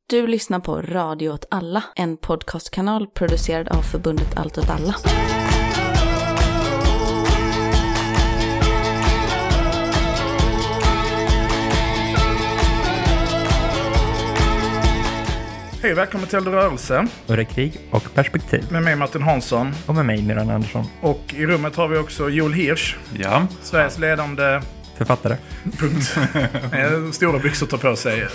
Du lyssnar på Radio åt alla, en podcastkanal producerad av förbundet Allt åt alla. Hej, välkommen till Rörelse. Öre krig och perspektiv. Med mig Martin Hansson. Och med mig Miran Andersson. Och i rummet har vi också Joel Hirsch. Ja. Sveriges ledande... Författare. Punkt. Stora byxor tar på sig.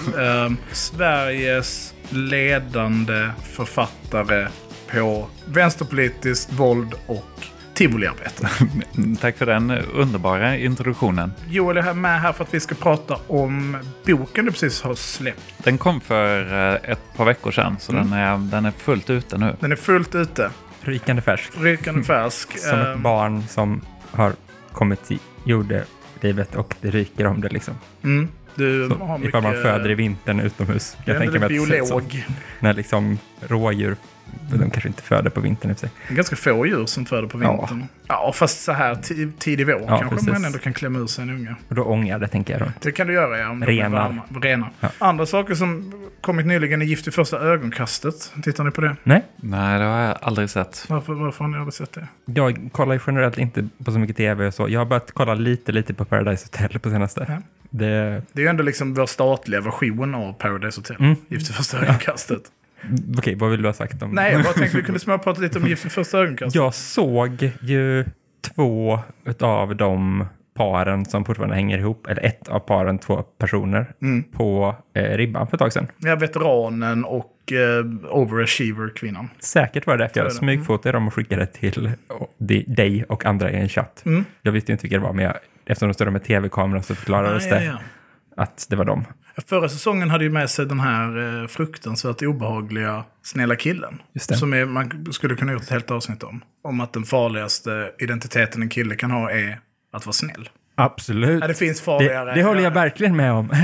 Sveriges ledande författare på vänsterpolitiskt våld och tivoliarbete. Tack för den underbara introduktionen. Joel är med här för att vi ska prata om boken du precis har släppt. Den kom för ett par veckor sedan, så den är fullt ute nu. Den är fullt ute. Rykande färsk. Rykande färsk. Som ett barn som har kommit till jordelivet och det ryker om det liksom. Du så, har mycket... Ifall man föder i vintern utomhus. Jag tänker mig biolog. När liksom rådjur, de kanske inte föder på vintern i sig. Ganska få djur som föder på vintern. Ja, fast så här tidig vår kanske precis. Man ändå kan klämma ur sig en unge. Och då ångar det, tänker jag. Det kan du göra, ja. Om Renar. Ja. Andra saker som kommit nyligen är Gift i första ögonkastet. Tittar ni på det? Nej, det har jag aldrig sett. Varför har ni aldrig sett det? Jag kollar ju generellt inte på så mycket tv och så. Jag har börjat kolla lite på Paradise Hotel på senaste. Ja. Det är ju ändå liksom vår statliga version av Paradise Hotel. Gift i första ögonkastet. Okej, vad vill du ha sagt om? Nej, jag bara tänkte vi kunde småprata lite om Gift i första ögonkastet. Jag såg ju 2 av de paren som fortfarande hänger ihop, eller ett av paren, 2 personer på ribban för ett tag sedan. Ja, veteranen och overachiever-kvinnan. Säkert var det därför jag smygfotade dem och skickade till dig och andra i en chatt. Jag visste ju inte vilka det var, men eftersom de stod med tv-kameran så förklarades det att det var dem. Förra säsongen hade ju med sig den här fruktansvärt obehagliga snälla killen. Just det. Som man skulle kunna gjort ett helt avsnitt om. Om att den farligaste identiteten en kille kan ha är att vara snäll. Absolut. Ja, det finns farligare. Det håller jag verkligen med om.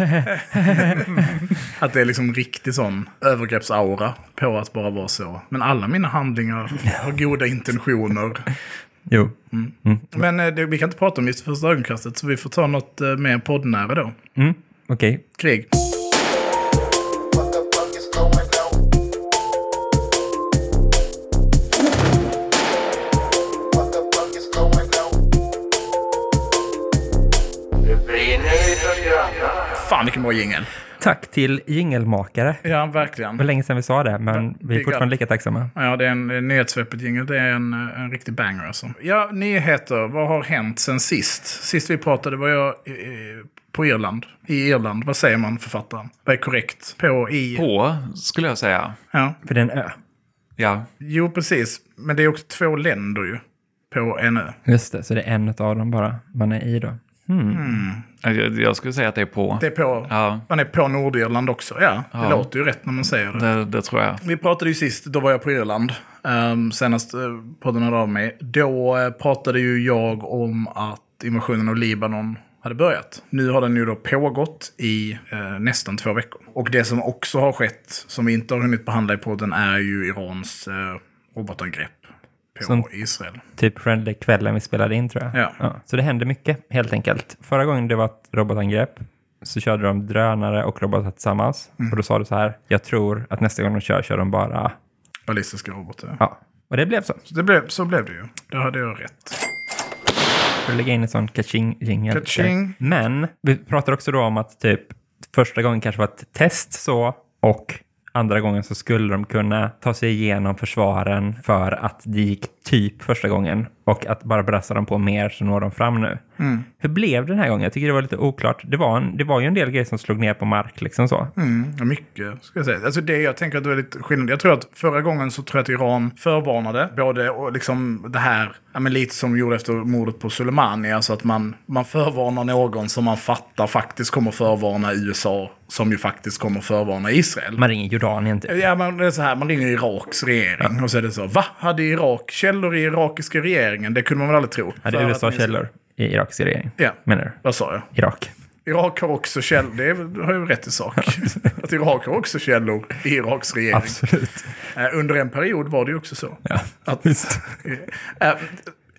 Att det är liksom riktig sån övergreppsaura på att bara vara så. Men alla mina handlingar har goda intentioner. Jo. Men vi kan inte prata om just första ögonkastet, så vi får ta något mer poddnära då. Okej. Krig. Fan, vilken bra jingel. Tack till jingelmakare. Ja, verkligen. Det var länge sedan vi sa det, men vi är fortfarande lika tacksamma. Ja, det är en nyhetssvepet jingel. Det är en riktig banger alltså. Ja, nyheter. Vad har hänt sen sist? Sist vi pratade var jag på Irland. I Irland. Vad säger man, författaren? Vad är korrekt? På skulle jag säga. Ja. För det är en ö. Ja. Jo, precis. Men det är också 2 länder ju. På en ö. Just det, så det är en av dem bara man är i då. Jag skulle säga att det är på. Det är på. Ja. Man är på Nordirland också. Ja, det låter ju rätt när man säger det. Det tror jag. Vi pratade ju sist, då var jag på Irland. Senast podden hade av mig. Då pratade ju jag om att invasionen av Libanon hade börjat. Nu har den ju då pågått i nästan 2 veckor. Och det som också har skett, som vi inte har hunnit behandla i podden, är ju Irans robotangrepp på som Israel. Typ Friendly kvällen vi spelade in, tror jag. Ja. Så det hände mycket, helt enkelt. Förra gången det var ett robotangrepp så körde de drönare och robotar tillsammans. Och då sa du så här: jag tror att nästa gång de kör de bara ballistiska robotar. Ja, och det blev så. Så blev det ju. Då hade jag rätt. För att lägga in en sån kaching-jingel. Kaching. Men vi pratar också då om att typ första gången kanske var ett test så, och andra gången så skulle de kunna ta sig igenom försvaren för att det gick typ första gången. Och att bara brassa dem på mer så når de fram nu. Hur blev det den här gången? Jag tycker det var lite oklart. Det var ju en del grejer som slog ner på mark liksom så. Ja, mycket ska jag säga. Alltså det, jag tänker att det är lite skillnad. Jag tror att förra gången så tror jag att Iran förvarnade både och liksom det här, ja, men lite som vi gjorde efter mordet på Soleimani. Alltså att man förvarnar någon som man fattar faktiskt kommer förvarna USA, som ju faktiskt kommer förvarna Israel. Man ringer Jordanien typ. Ja, men det är så här, man ringer Iraks regering och så är det så, hade Irak källor i irakiska regeringen? Det kunde man väl aldrig tro. Hade USA källor i irakiska regeringen? Ja, menar du? Vad sa jag? Irak. Irak har också källor, det har ju rätt i sak. Att Irak har också källor i Iraks regering. Absolut. Under en period var det ju också så. Ja, att,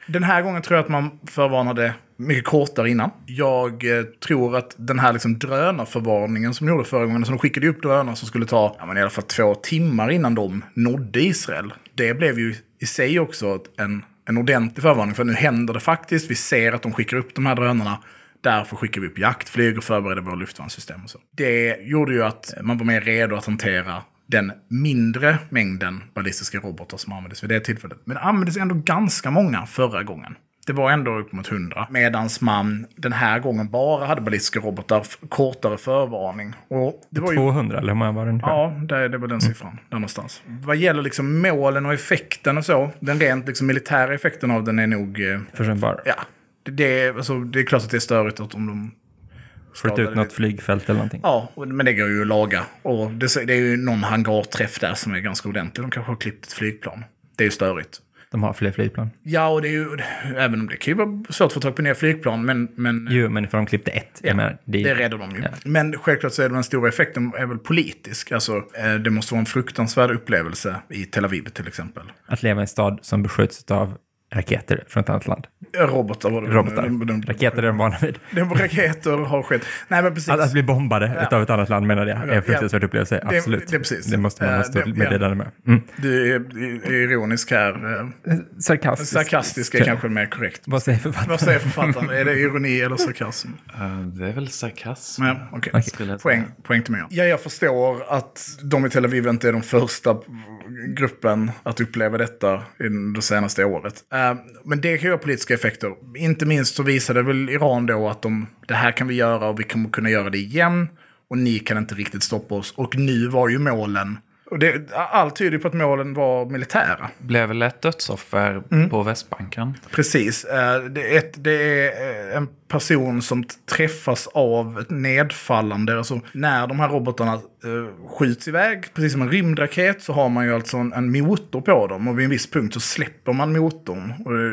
Den här gången tror jag att man förvarnade mycket kortare innan. Jag tror att den här liksom drönarförvarningen som de gjorde förra gången, så de skickade upp drönare som skulle ta i alla fall 2 timmar innan de nådde Israel. Det blev ju i sig också en ordentlig förvarning, för nu händer det faktiskt. Vi ser att de skickar upp de här drönarna. Därför skickar vi upp jaktflyg och förbereder våra luftvärnssystem och så. Det gjorde ju att man var mer redo att hantera den mindre mängden ballistiska robotar som användes vid det tillfället. Men det användes ändå ganska många förra gången. Det var ändå upp mot 100. Medans man den här gången bara hade ballistiska robotar, kortare förvarning. Och det var ju 200 eller hur många var det? Ja, det var den siffran. Där någonstans. Vad gäller liksom målen och effekten och så. Den rent liksom militära effekten av den är nog... Försumbar. Ja. Det är klart att det är störigt att om de... Flytta ut något flygfält eller någonting. Ja, men det går ju att laga. Och det är ju någon hangarträff där som är ganska ordentlig. De kanske har klippt ett flygplan. Det är ju störigt. De har fler flygplan. Ja, och det är ju... Även om det kan ju vara svårt att få tag på nya flygplan, men... Jo, men för de klippte ett. Ja, det räddar de ju. Ja. Men självklart så är den stora effekten är väl politisk. Alltså, det måste vara en fruktansvärd upplevelse i Tel Aviv till exempel. Att leva i en stad som beskjuts av raketer från ett annat land. Robotar var det. Robotar. Raketer är de vana vid. Raketer har skett. Nej, men precis. Att bli bombade av ett annat land menar jag är en fruktansvärd upplevelse. Absolut. Det är precis. Det måste man stå meddelande med. Du är ironisk här. Sarkastisk är kanske mer korrekt. Vad säger författaren? Är det ironi eller sarkasm? Det är väl sarkasm. Ja, okej. Poäng till mig. Ja, jag förstår att de i Tel Aviv inte är de första gruppen att uppleva detta det senaste året. Men det kan ju ha politiska effekter. Inte minst så visade väl Iran då att det här kan vi göra och vi kommer kunna göra det igen. Och ni kan inte riktigt stoppa oss. Och nu var ju målen... Och allt tyder på att målen var militära. Blev väl ett dödsoffer på Västbanken? Precis. Det är en person som träffas av ett nedfallande. Alltså när de här robotarna skjuts iväg, precis som en rymdraket, så har man ju alltså en motor på dem. Och vid en viss punkt så släpper man motorn.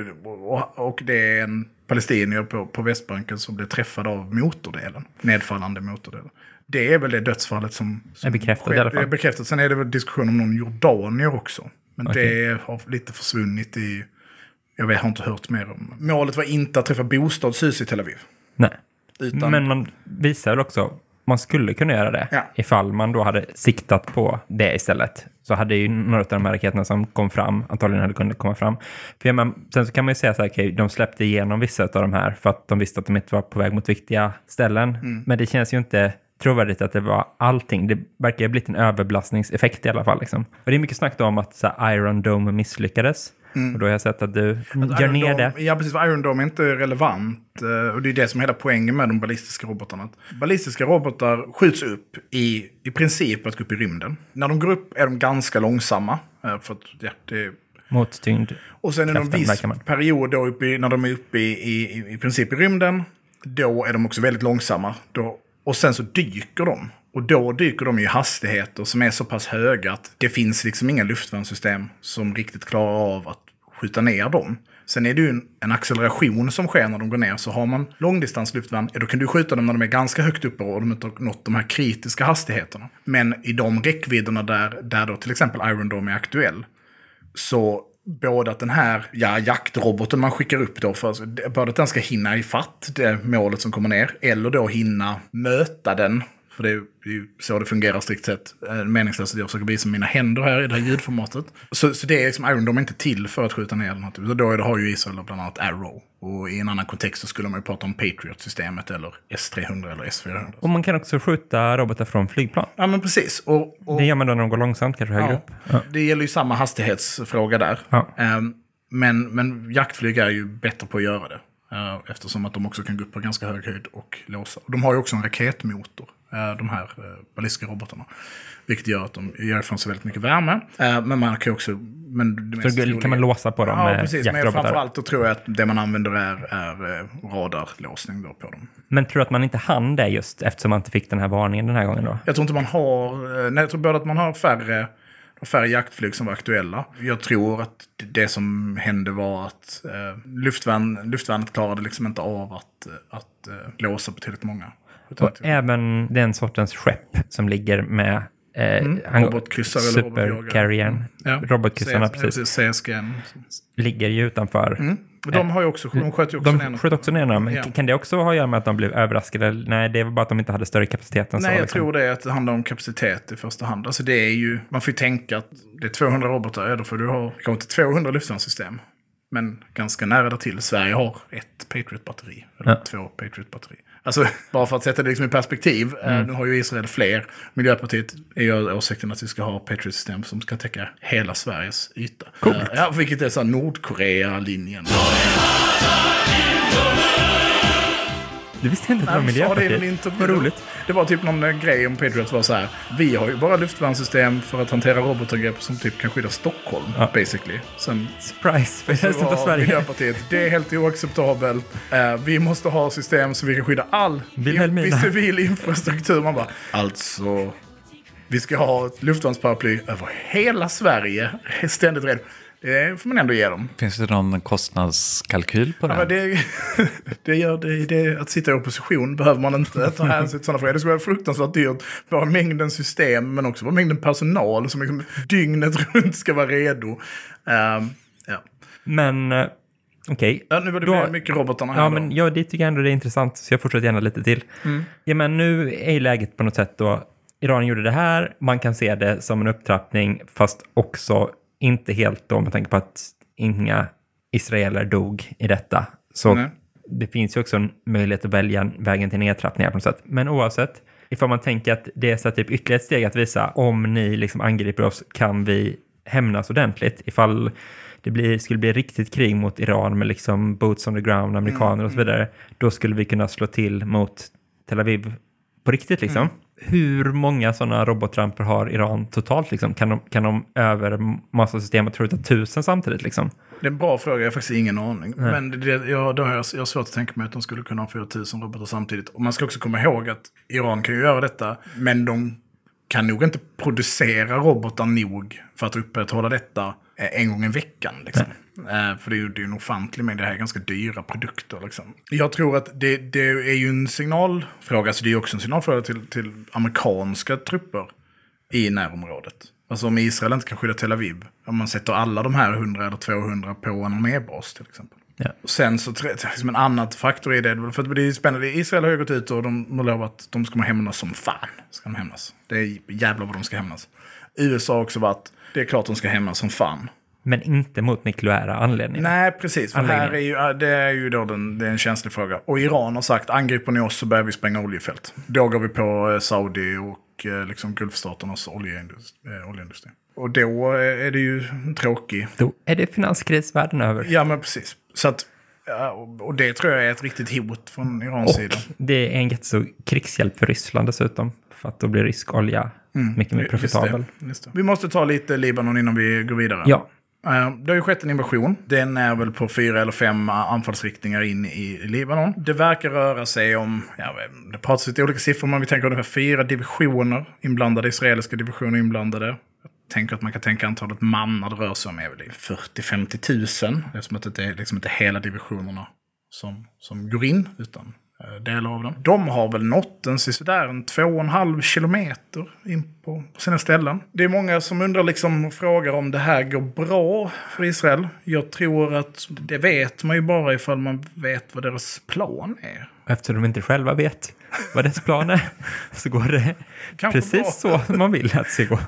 Och det är en palestinier på Västbanken som blir träffad av motordelen. Nedfallande motordelen. Det är väl det dödsfallet som är bekräftat i alla fall. Det är bekräftat. Sen är det väl diskussion om någon jordanier också. Men det har lite försvunnit i... Jag har inte hört mer om. Målet var inte att träffa bostadshus i Tel Aviv. Nej. Men man visar väl också... Man skulle kunna göra det ifall man då hade siktat på det istället. Så hade ju några av de här raketerna som kom fram antagligen hade kunnat komma fram. För sen så kan man ju säga så här, okej, de släppte igenom vissa av de här för att de visste att de inte var på väg mot viktiga ställen. Men det känns ju inte trovärdigt att det var allting. Det verkar ha blivit en överbelastningseffekt i alla fall. Liksom. Och det är mycket snack om att så här, Iron Dome misslyckades. Och då har jag sett att du gör ner det. Ja, precis. Iron Dome är inte relevant. Och det är det som är hela poängen med de ballistiska robotarna. Ballistiska robotar skjuts upp i princip att gå upp i rymden. När de går upp är de ganska långsamma. För att, det är... Mot tyngd. Och sen är det en viss period då när de är uppe i princip i rymden. Då är de också väldigt långsamma. Och sen så dyker de. Och då dyker de i hastigheter som är så pass höga att det finns liksom inga luftvärnssystem som riktigt klarar av att skjuta ner dem. Sen är det ju en acceleration som sker när de går ner. Så har man långdistansluftvärn, då kan du skjuta dem när de är ganska högt uppe och de inte har nått de här kritiska hastigheterna. Men i de räckvidderna där då till exempel Iron Dome är aktuell, så både att den här jaktroboten man skickar upp då, både att den ska hinna ifatt det målet som kommer ner, eller då hinna möta den. För det är ju så det fungerar strikt sett. Meningslöst att jag försöker visa mina händer här i det här ljudformatet. Så det är liksom Iron Dome inte till för att skjuta ner den här typen. Så då har ju Israel bland annat Arrow. Och i en annan kontext så skulle man ju prata om Patriot-systemet eller S-300 eller S-400. Och man kan också skjuta robotar från flygplan. Ja, men precis. Och det gör man då när de går långsamt, kanske högre upp. Ja. Det gäller ju samma hastighetsfråga där. Ja. Men jaktflyg är ju bättre på att göra det. Eftersom att de också kan gå upp på ganska hög höjd och låsa. Och de har ju också en raketmotor, de här ballistiska robotarna. Vilket gör att de gör ifrån sig väldigt mycket värme. Men man kan ju också... Så kan man låsa på dem med precis. Men framförallt då tror jag att det man använder är radarlåsning då på dem. Men tror du att man inte hann det just eftersom man inte fick den här varningen den här gången då? Jag tror inte man har... Nej, jag tror både att man har färre jaktflyg som var aktuella. Jag tror att det som hände var att luftvärnet klarade liksom inte av att låsa på tillräckligt många. Och även den sortens skepp som ligger med robotkryssare eller supercarriern. Robotkryssarna, precis. CSGN. Ligger ju utanför De har ju också, de sköt ju också ner. De sköt också ner dem. Ja. Kan det också ha att göra med att de blev överraskade? Nej, det var bara att de inte hade större kapacitet än så. Nej, jag tror det är att det handlar om kapacitet i första hand. Alltså det är ju, man får ju tänka att det är 200 robotar, då får du ha kanske inte 200 luftvärnssystem. Men ganska nära där till. Sverige har ett Patriot-batteri. Eller 2 Patriot-batteri. Alltså, bara för att sätta det liksom i perspektiv. Nu har ju Israel fler. Miljöpartiet är ju åsikten att vi ska ha Patriot-system som ska täcka hela Sveriges yta. Ja, vilket är så här Nordkorea-linjen. Du visste inte att det var Miljöpartiet. Vad roligt. Det var typ någon grej om Patriot var så här. Vi har ju bara luftvärnssystem för att hantera robotangrepp som typ kan skydda Stockholm, basically. Sen surprise för resten av var Sverige. Miljöpartiet, det är helt oacceptabelt. Vi måste ha system så vi kan skydda all civil infrastruktur. Man bara, alltså, vi ska ha ett luftvärnsparaply över hela Sverige. Ständigt redo. Det får man ändå ge dem. Finns det någon kostnadskalkyl på det? Ja, det gör det att sitta i opposition behöver man inte ta hänsyn till sådana frågor. Det skulle vara fruktansvärt dyrt. Bara mängden system, men också bara mängden personal som liksom dygnet runt ska vara redo. Ja. Men okej. Ja, nu var det mycket robotarna här. Ja, men det tycker jag ändå det är intressant. Så jag fortsätter gärna lite till. Ja, men nu är ju läget på något sätt då. Iran gjorde det här. Man kan se det som en upptrappning, fast också inte helt då, med tanke på att inga israeler dog i detta. Så det finns ju också en möjlighet att välja vägen till nedtrappningar på något sätt. Men oavsett, ifall man tänker att det är så typ ytterligare ett steg att visa om ni liksom angriper oss kan vi hämnas ordentligt. Ifall det skulle bli riktigt krig mot Iran med liksom boots on the ground, amerikaner och så vidare, då skulle vi kunna slå till mot Tel Aviv på riktigt liksom. Hur många sådana robotramper har Iran totalt liksom? Kan de över massa system och tror att 1000 samtidigt liksom? Det är en bra fråga, jag har faktiskt ingen aning. Men då har jag svårt att tänka mig att de skulle kunna ha 4000 robotar samtidigt. Och man ska också komma ihåg att Iran kan ju göra detta, men de kan nog inte producera robotar nog för att upprätthålla detta en gång i veckan. Liksom. För det är ju en ofantlig mängd, det här är ganska dyra produkter. Liksom. Jag tror att det är ju en signalfråga, så det är ju också en signalfråga till amerikanska trupper i närområdet. Alltså om Israel inte kan skydda Tel Aviv, om man sätter alla de här 100 eller 200 på en armébas till exempel. Ja. Och sen så liksom en annan faktor är det, för att det är spännande, Israel har ju gått ut och de har lovat att de ska hämnas som fan. Ska de hämnas. Det är jävlar vad de ska hämnas. USA har också varit, det är klart de ska hämnas som fan. Men inte mot nukleära anledningar. Nej, precis. För här är ju då det är en känslig fråga. Och Iran har sagt, angriper ni oss så börjar vi spränga oljefält. Då går vi på Saudi och liksom Gulfstaternas oljeindustri. Och då är det ju tråkigt. Då är det finanskris världen över. Ja, men precis. Så att, och det tror jag är ett riktigt hot från Irans sida. Och det är en jättestor krigshjälp för Ryssland dessutom. För att då blir rysk olja mycket mer profitabel. Just det. Vi måste ta lite Libanon innan vi går vidare. Ja. Det har ju skett en invasion. Den är väl på 4 eller 5 anfallsriktningar in i Libanon. Det verkar röra sig om, det pratas lite olika siffror, men vi tänker ungefär 4 divisioner inblandade, israeliska divisioner inblandade. Jag tänker att man kan tänka antalet mannar det rör sig om är väl 40-50 000. Det är som att det är liksom inte hela divisionerna som går in, utan delar av dem. De har väl nått en 2,5 kilometer in på sina ställen. Det är många som undrar liksom, frågar om det här går bra för Israel. Jag tror att det vet man ju bara ifall man vet vad deras plan är. Eftersom de inte själva vet vad deras plan är så går det kanske precis bra. Så man vill att det ska gå.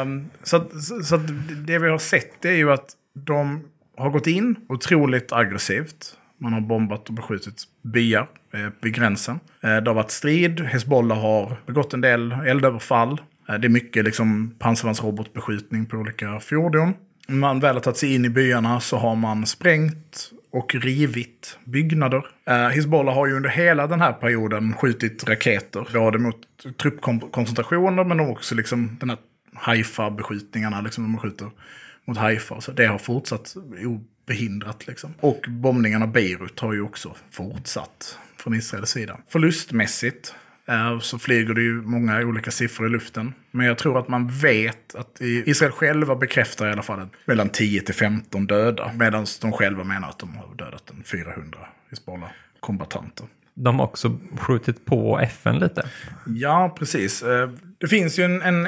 Så det vi har sett är ju att de har gått in otroligt aggressivt. Man har bombat och beskjutit byar vid gränsen. Det har varit strid. Hezbollah har begått en del eldöverfall. Det är mycket liksom pansarvagnsrobotbeskjutning på olika fordon. När man väl har tagit sig in i byarna så har man sprängt och rivit byggnader. Hezbollah har ju under hela den här perioden skjutit raketer. Både mot truppkoncentrationer, men också liksom den här Haifa-beskjutningarna. Liksom de skjuter mot Haifa. Så det har fortsatt behindrat liksom. Och bombningarna av Beirut har ju också fortsatt från Israels sida. Förlustmässigt så flyger det ju många olika siffror i luften. Men jag tror att man vet att Israel själva bekräftar i alla fall mellan 10-15 döda. Medan de själva menar att de har dödat 400 Hezbollah-kombattanter. de också skjutit på FN lite. Ja, precis. Det finns ju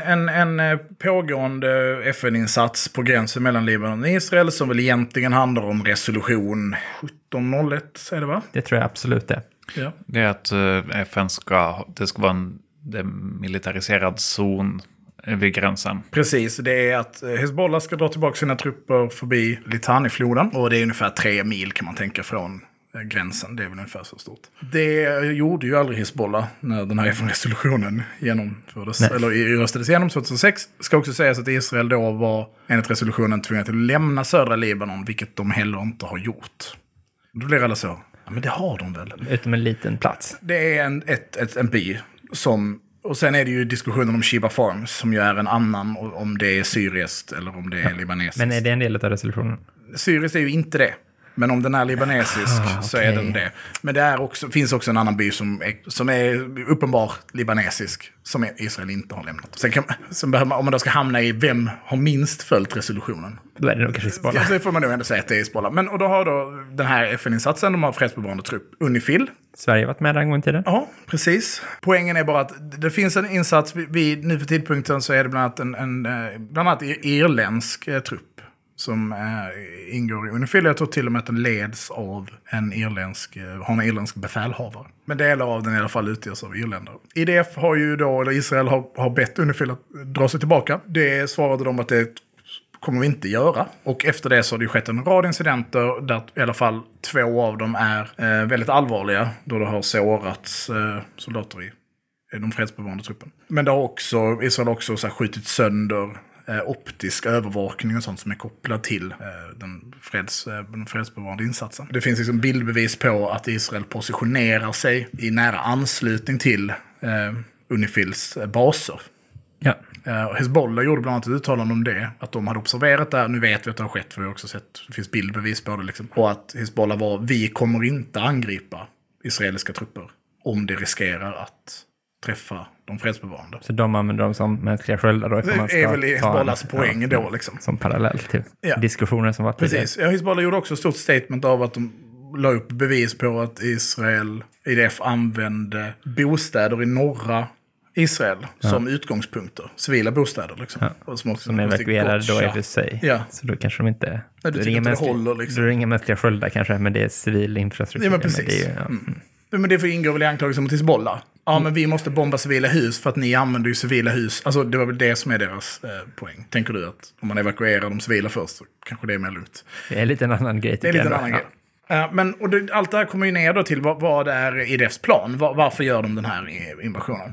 en pågående FN-insats på gränsen mellan Libanon och Israel som väl egentligen handlar om resolution 1701, är det va? Det tror jag absolut det. Ja. Det är att FN det ska vara en demilitariserad zon vid gränsen. Precis, det är att Hezbollah ska dra tillbaka sina trupper förbi Litani-floden. Och det är ungefär 3 mil kan man tänka från gränsen. Det är väl ungefär så stort. Det gjorde ju aldrig Hezbollah när den här FN-resolutionen genomfördes. Nej. Eller röstades igenom 2006. Ska också sägas att Israel då var enligt resolutionen tvungen att lämna södra Libanon, vilket de heller inte har gjort. Då blir alla så, ja men det har de väl. Utom en liten plats. Det är en by som... Och sen är det ju diskussionen om Sheba Farms som ju är en annan, om det är syriskt eller om det är libanesiskt. Men är det en del av resolutionen? Syriskt är ju inte det. Men om den är libanesisk så är den det. Men det är finns också en annan by som är uppenbar libanesisk som Israel inte har lämnat. Sen behöver man, om man då ska hamna i vem har minst följt resolutionen. Då är det nog kanske Hezbollah. Ja, det får man nog ändå säga att det är Hezbollah. Men och då har då den här FN-insatsen, de har fredsbevarande trupp, UNIFIL. Sverige har varit med en gång i tiden. Ja, precis. Poängen är bara att det finns en insats, nu för tidpunkten så är det bland annat irländsk trupp som ingår i UNIFIL. Jag tror till och med att den leds av en irländsk befälhavare. Men delar av den i alla fall utgörs av irländare. IDF har ju då, eller Israel har bett UNIFIL att dra sig tillbaka. Det svarade de att det kommer vi inte göra. Och efter det så har det ju skett en rad incidenter där i alla fall 2 av dem är väldigt allvarliga. Då det har sårats soldater i de fredsbevarande truppen. Men det har Israel har också så här skjutit sönder optisk övervakning och sånt som är kopplat till den fredsbevarande insatsen. Det finns liksom bildbevis på att Israel positionerar sig i nära anslutning till UNIFILs baser. Ja. Hezbollah gjorde bland annat ett uttalande om det, att de hade observerat det. Nu vet vi att det har skett, för vi har också sett, det finns bildbevis på det liksom. Och att Hezbollah vi kommer inte angripa israeliska trupper om det riskerar att träffa de fredsbevarande. Så de använder dem som mänskliga sköldar då? Det är väl Hezbollahs poäng då liksom. Som parallell till diskussioner som var tidigare. Precis. Hezbollah gjorde också ett stort statement av att de la upp bevis på att IDF använde bostäder i norra Israel som utgångspunkter. Civila bostäder liksom. Ja. Som evakuerade då i och för sig. Ja. Så då kanske de inte... Nej, du tycker inte det håller liksom. Då är det inga mänskliga sköldar kanske, men det är civil infrastruktur. Ja, men precis. Men det ingår väl i anklagelsen mot Hezbollah. Ja, men vi måste bomba civila hus för att ni använder ju civila hus. Alltså det var väl det som är deras poäng. Tänker du att om man evakuerar de civila först så kanske det är mer lugnt. Det är lite en annan grej. Det är lite en annan grej. Men allt det här kommer ju ner då till vad är IDFs plan. Varför gör de den här invasionen?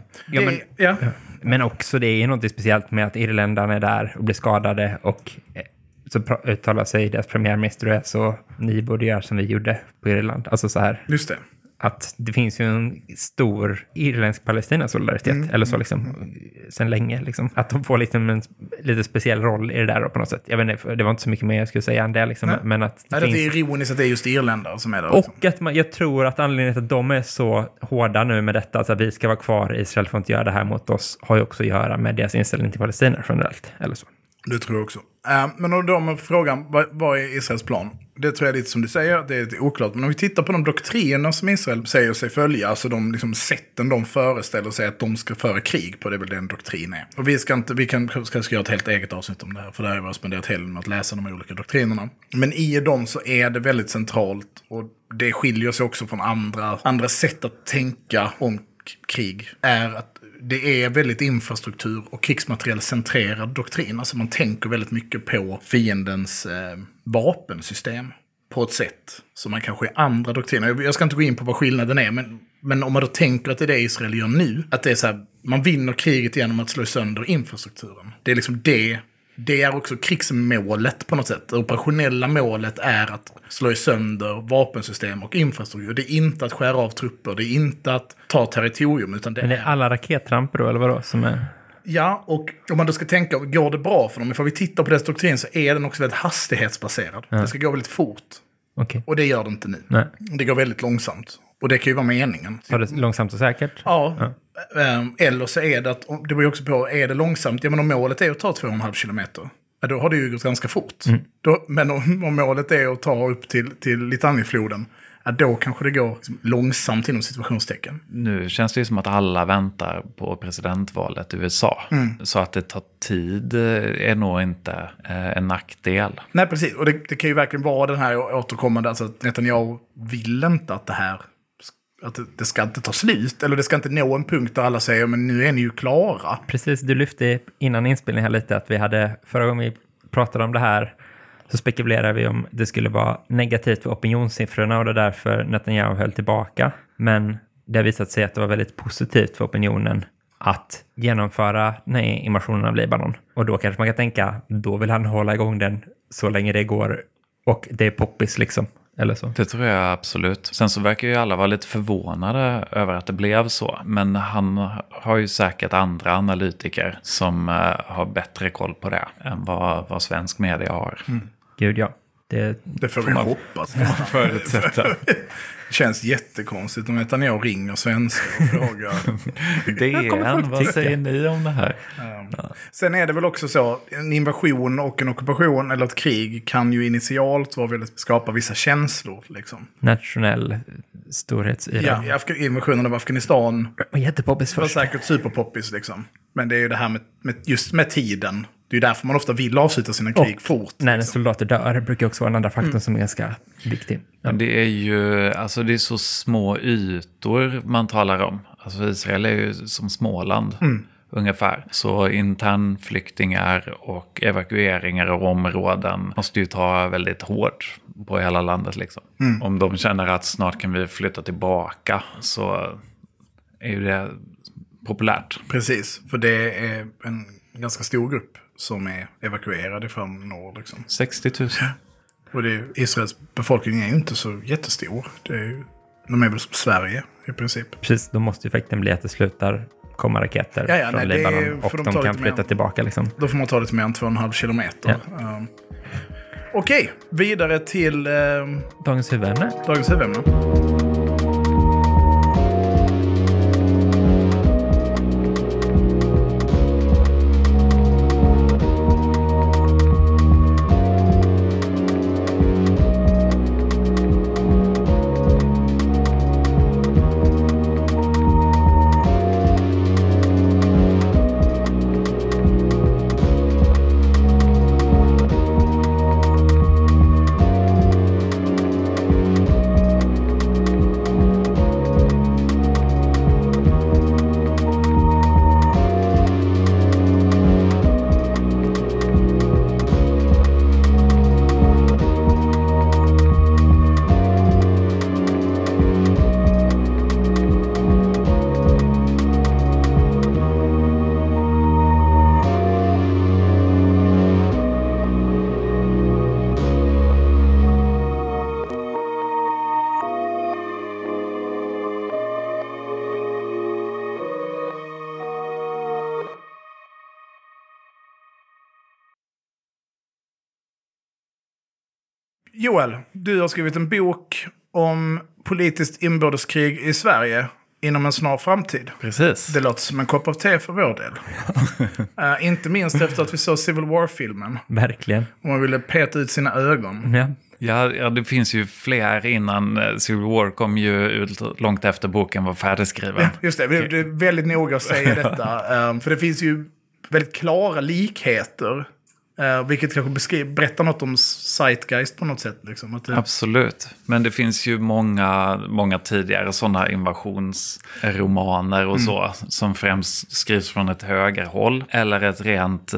Men också det är något speciellt med att irländarna är där och blir skadade och så uttalar sig deras premiärminister så ni borde göra som vi gjorde på Irland. Alltså så här. Just det. Att det finns ju en stor irländsk-Palestina-solidaritet eller så liksom, sen länge liksom. Att de får liksom en lite speciell roll i det där på något sätt. Jag vet inte, det var inte så mycket mer jag skulle säga än det liksom, men att det finns... Det är ironiskt att det är just irländare som är där. Liksom. Och att jag tror att anledningen till att de är så hårda nu med detta, att vi ska vara kvar, Israel får inte göra det här mot oss, har ju också att göra med deras inställning till Palestina generellt, eller så. Det tror jag också. Men då med frågan, vad är Israels plan? Det tror jag är lite som du säger, det är lite oklart. Men om vi tittar på de doktriner som Israel säger sig följa, alltså de liksom sätten de föreställer sig att de ska föra krig på, det är väl den doktrin är. Och vi ska göra ett helt eget avsnitt om det här, för det här har jag spenderat hela med att läsa de olika doktrinerna. Men i dem så är det väldigt centralt, och det skiljer sig också från andra sätt att tänka om krig, är att det är väldigt infrastruktur- och krigsmaterielcentrerad doktrin. Alltså man tänker väldigt mycket på fiendens vapensystem på ett sätt som man kanske i andra doktriner. Jag ska inte gå in på vad skillnaden är, men om man då tänker att det är det Israel gör nu, att det är så här, man vinner kriget genom att slå sönder infrastrukturen. Det är liksom det är också krigsmålet på något sätt. Det operationella målet är att slå sönder vapensystem och infrastruktur. Det är inte att skära av trupper, det är inte att ta territorium, utan Men det är alla rakettramper då, eller vadå, som är... Ja, och om man då ska tänka, går det bra för dem? Ifall vi tittar på deras doktrin så är den också väldigt hastighetsbaserad. Ja. Det ska gå väldigt fort. Okay. Och det gör det inte nu. Nej. Det går väldigt långsamt. Och det kan ju vara meningen. Var det långsamt och säkert? Ja. Eller så är det att, det beror ju också på, är det långsamt? Ja, men om målet är att ta 2,5 kilometer, då har det ju gått ganska fort. Men om målet är att ta upp till Litani-floden, då kanske det går liksom långsamt inom situationstecken. Nu känns det ju som att alla väntar på presidentvalet i USA. Så att det tar tid är nog inte en nackdel. Nej, precis. Och det kan ju verkligen vara den här återkommande, alltså att Netanyahu vill inte att det ska inte ta slut. Eller det ska inte nå en punkt där alla säger, men nu är ni ju klara. Precis, du lyfte innan inspelningen här lite att vi hade, förra gången vi pratade om det här, så spekulerar vi om det skulle vara negativt för opinionssiffrorna och det är därför Netanyahu höll tillbaka. Men det har visat sig att det var väldigt positivt för opinionen att genomföra invasionen av Libanon. Och då kanske man kan tänka, då vill han hålla igång den så länge det går och det är poppis liksom. Eller så. Det tror jag absolut. Sen så verkar ju alla vara lite förvånade över att det blev så. Men han har ju säkert andra analytiker som har bättre koll på det än vad svensk media har. Gud ja. Det får vi hoppas. Förutsätta. Det känns jättekonstigt om Netanyahu ringer svenskar och frågar. DN, vad säger ni om det här? Sen är det väl också så, en invasion och en ockupation eller ett krig kan ju initialt skapa vissa känslor. Liksom. Nationell storhetsyra. Ja, invasionen av Afghanistan Och jättepoppis var först. säkert superpoppis. Liksom. Men det är ju det här med tiden. Det är ju därför man ofta vill avsluta sina krig fort. När en soldater dör brukar också vara en andra faktor som är ganska viktig. Men det är ju, alltså det är så små ytor man talar om. Alltså Israel är ju som Småland ungefär. Så internflyktingar och evakueringar av områden måste ju ta väldigt hårt på hela landet liksom. Om de känner att snart kan vi flytta tillbaka så är ju det populärt. Precis, för det är en ganska stor grupp som är evakuerade från norr. Liksom. 60 000. Och Israels befolkning är ju inte så jättestor. De är väl som Sverige i princip. Precis, då måste ju effekten bli att det slutar komma raketer från Libanon och de kan flytta tillbaka. Liksom. Då får man ta lite mer än 2,5 kilometer. Ja. Okej, vidare till Dagens huvudämne. Joel, du har skrivit en bok om politiskt inbördeskrig i Sverige inom en snar framtid. Precis. Det låter som en kopp av te för vår del. Inte minst efter att vi såg Civil War-filmen. Verkligen. Och man ville peta ut sina ögon. Ja. Ja, det finns ju fler innan Civil War kom ju ut långt efter boken var färdigskriven. Ja, just det, det är väldigt noga att säga detta. För det finns ju väldigt klara likheter. Vilket kanske berättar något om zeitgeist på något sätt. Liksom, att Absolut. Men det finns ju många tidigare sådana invasionsromaner och så. Som främst skrivs från ett högerhåll. Eller ett rent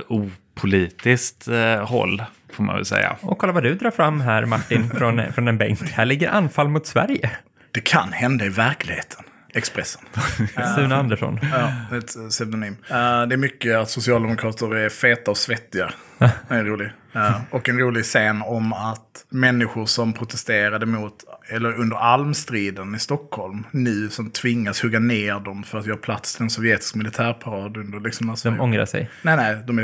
opolitiskt håll, får man väl säga. Och kolla vad du drar fram här, Martin, från en bänk. Här ligger anfall mot Sverige. Det kan hända i verkligheten. Expressen. Sune Andersson. Ja, ett pseudonym. Det är mycket att socialdemokrater är feta och svettiga. Det är rolig. Och en rolig scen om att människor som protesterade under almstriden i Stockholm nu som tvingas hugga ner dem för att göra plats till en sovjetisk militärparad under liksom... De ångrar sig. Nej, de är liksom...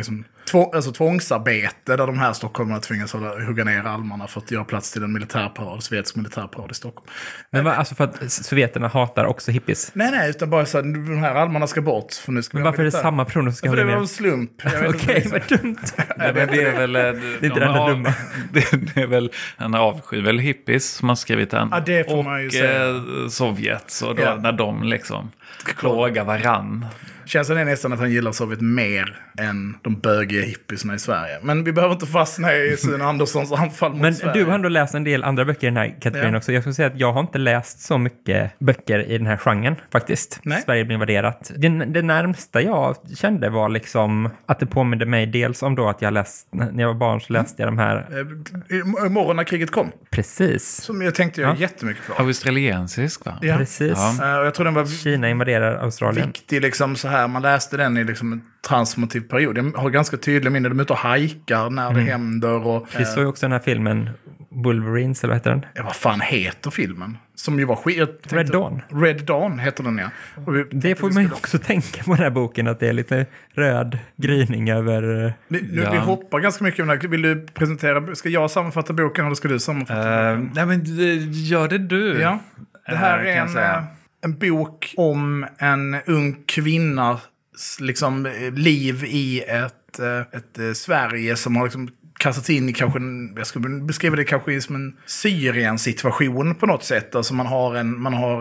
tvångsarbete där de här stockholmarna tvingas hugga ner almarna för att göra plats till en militärparad, sovjetisk militärparad i Stockholm. Men alltså för att sovjeterna hatar också hippies? Nej, utan bara så att de här almarna ska bort. För nu ska men varför är det samma personer som ska hugga ner? hugga För det var en slump. Okej, vad dumt. Det är väl... Det är inte det enda dumma. Det är väl en avsky, väl hippies som har skrivit den. Ja, det får man ju säga. Sovjet, så då, när de liksom plågar varann. Känns det nästan att han gillar Sovjet mer än de bögiga hippiesna i Sverige. Men vi behöver inte fastna i Sune Anderssons anfall mot Sverige. Men du har ändå läst en del andra böcker i den här kategorin också. Jag skulle säga att jag har inte läst så mycket böcker i den här genren faktiskt. Nej. Sverige blir invaderat. Det närmsta jag kände var liksom att det påminde mig dels om då att jag läst, när jag var barn så läste jag de här... Imorgon när kriget kom. Precis. Som jag tänkte jättemycket på. Australiensisk, va? Ja. Precis. Och jag tror den var Kina invaderar Australien. viktig liksom så här. Man läste den i liksom en transformativ period. Jag har ganska tydliga minne. De är ute och hajkar när det händer. Och, Vi såg ju också den här filmen Wolverines, eller vad heter den? vad fan heter filmen? Som ju var Red Dawn. Red Dawn heter den, ja. Det får man ju också tänka på den här boken, att det är lite röd gryning över... Vi hoppar ganska mycket. Vill du presentera? Ska jag sammanfatta boken eller ska du sammanfatta boken? Nej, men gör det du. Ja. Det här är en bok om en ung kvinnas liksom, liv i ett Sverige som har liksom kastats in i kanske jag skulle beskriva det kanske som en Syrien-situation på något sätt. Alltså man har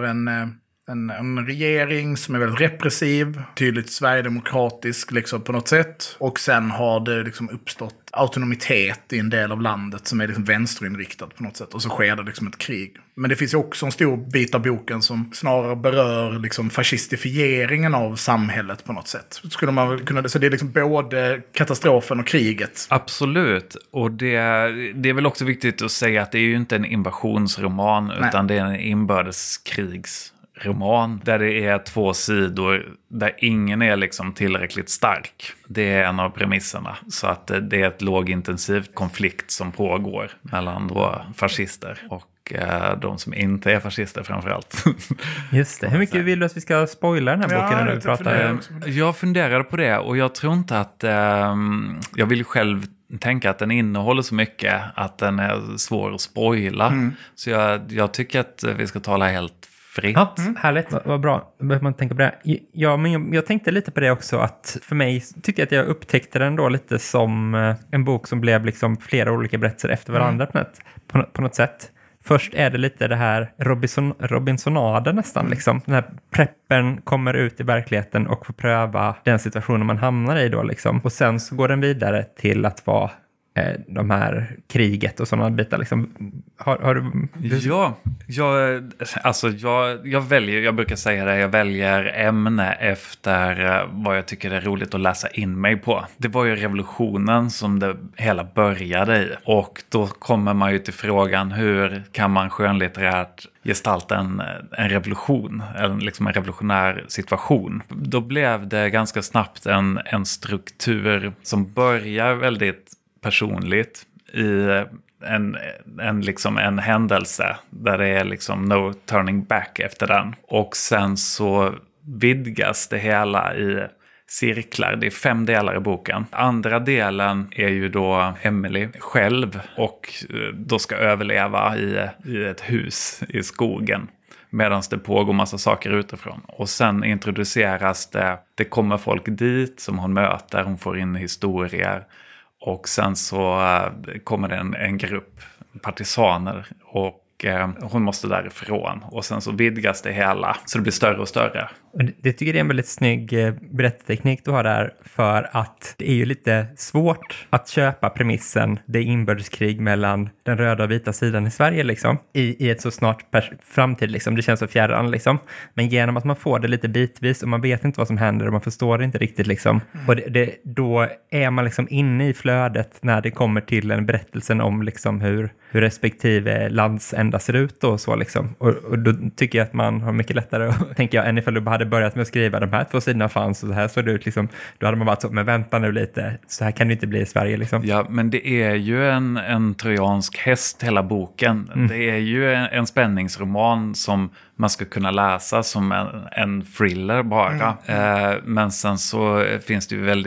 en regering som är väldigt repressiv, tydligt sverigedemokratisk liksom på något sätt. Och sen har det liksom uppstått autonomitet i en del av landet som är liksom vänsterinriktad på något sätt. Och så sker det liksom ett krig. Men det finns ju också en stor bit av boken som snarare berör liksom fascistifieringen av samhället på något sätt. Skulle man väl kunna, så det är liksom både katastrofen och kriget. Absolut. Och det är väl också viktigt att säga att det är ju inte en invasionsroman utan det är en inbördeskrigsroman där det är två sidor där ingen är liksom tillräckligt stark. Det är en av premisserna. Så att det är ett lågintensivt konflikt som pågår mellan då fascister och de som inte är fascister framförallt. Just det. Hur mycket vill du att vi ska spoila den här boken när vi pratar? Jag funderade på det och jag tror inte att... jag vill själv tänka att den innehåller så mycket att den är svår att spoila. Så jag tycker att vi ska tala helt fritt. Ja, härligt. Vad bra. Då behöver man tänka på det. Ja, men jag tänkte lite på det också, att för mig tyckte jag att jag upptäckte den då lite som en bok som blev liksom flera olika berättelser efter varandra på något sätt. Först är det lite det här Robinsonaden nästan liksom. Den här preppen kommer ut i verkligheten och får pröva den situationen man hamnar i då liksom. Och sen så går den vidare till att vara de här kriget och sådana bitar liksom. Har du... Ja, jag brukar säga det, jag väljer ämne efter vad jag tycker är roligt att läsa in mig på. Det var ju revolutionen som det hela började i. Och då kommer man ju till frågan, hur kan man skönlitterärt gestalta en revolution, eller liksom en revolutionär situation. Då blev det ganska snabbt en struktur som börjar väldigt personligt i en händelse där det är liksom no turning back efter den. Och sen så vidgas det hela i cirklar. Det är 5 delar i boken. Andra delen är ju då Emily själv och då ska överleva i ett hus i skogen. Medan det pågår massa saker utifrån. Och sen introduceras det kommer folk dit som hon möter. Hon får in historier. Och sen så kommer det en grupp partisaner och hon måste därifrån. Och sen så vidgas det hela så det blir större och större. Det tycker jag är en väldigt snygg berättarteknik du har där, för att det är ju lite svårt att köpa premissen det är inbördeskrig mellan den röda och vita sidan i Sverige liksom, i ett så snart framtid liksom. Det känns så fjärran liksom. Men genom att man får det lite bitvis och man vet inte vad som händer och man förstår det inte riktigt liksom. Och då är man liksom inne i flödet när det kommer till en berättelsen om liksom hur respektive landsända ser ut och så liksom. Och då tycker jag att man har mycket lättare tänker jag, än ifall du hade börjat med att skriva de här 2 sidorna fanns och så här såg det ut liksom. Då hade man bara så, men vänta nu lite, så här kan det inte bli i Sverige liksom. Ja, men det är ju en trojansk häst hela boken. Det är ju en spänningsroman som man ska kunna läsa som en thriller bara. Men sen så finns det ju väldigt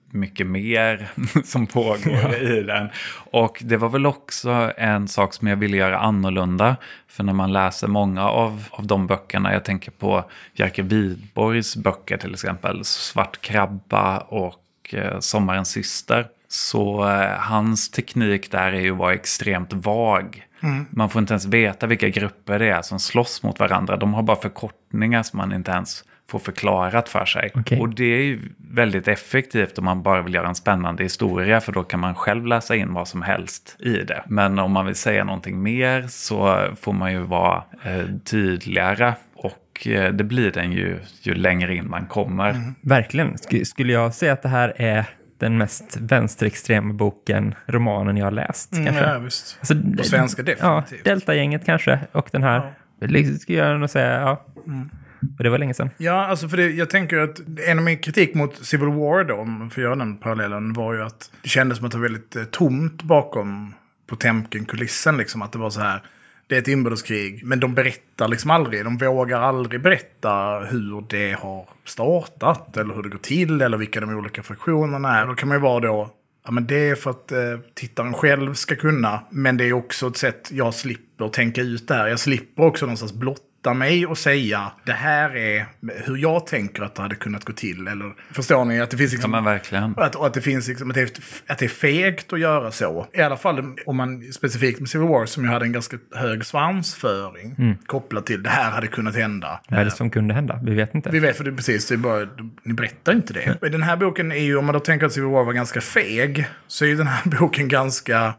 mycket mer som pågår i den. Och det var väl också en sak som jag ville göra annorlunda. För när man läser många av de böckerna, jag tänker på Jerker Widborgs böcker till exempel, Svart krabba och Sommarens syster. Så hans teknik där är ju att vara extremt vag. Man får inte ens veta vilka grupper det är som slåss mot varandra. De har bara förkortningar som man inte ens får förklarat för sig. Okay. Och det är ju väldigt effektivt om man bara vill göra en spännande historia, för då kan man själv läsa in vad som helst i det. Men om man vill säga någonting mer så får man ju vara tydligare, och det blir den ju längre in man kommer. Verkligen. Skulle jag säga att det här är den mest vänsterextrema romanen jag har läst, kanske? Ja, visst. Alltså, på svenska definitivt. Ja, Delta-gänget kanske, och den här. Skulle jag nog säga, ja. Och det var länge sedan. Ja, alltså jag tänker att en av min kritik mot Civil War då, för att göra den parallellen, var ju att det kändes som att det var väldigt tomt bakom Potemkin-kulissen, liksom, att det var så här, det är ett inbördeskrig, men de berättar liksom aldrig, de vågar aldrig berätta hur det har startat, eller hur det går till, eller vilka de olika fraktionerna är. Då kan man ju vara då, ja, men det är för att tittaren själv ska kunna, men det är också ett sätt jag slipper tänka ut det här. Jag slipper också någonstans blotta mig och säga, det här är hur jag tänker att det hade kunnat gå till. Eller förstår ni att det finns liksom, ja, men verkligen. Att det finns liksom, att det är fegt att göra så. I alla fall om man specifikt med Civil War, som ju hade en ganska hög svansföring kopplat till det här hade kunnat hända. Vad är det som kunde hända? Vi vet inte. Vi vet, för det är precis, det är bara, ni berättar inte det. I den här boken är ju, om man då tänker att Civil War var ganska feg, så är ju den här boken ganska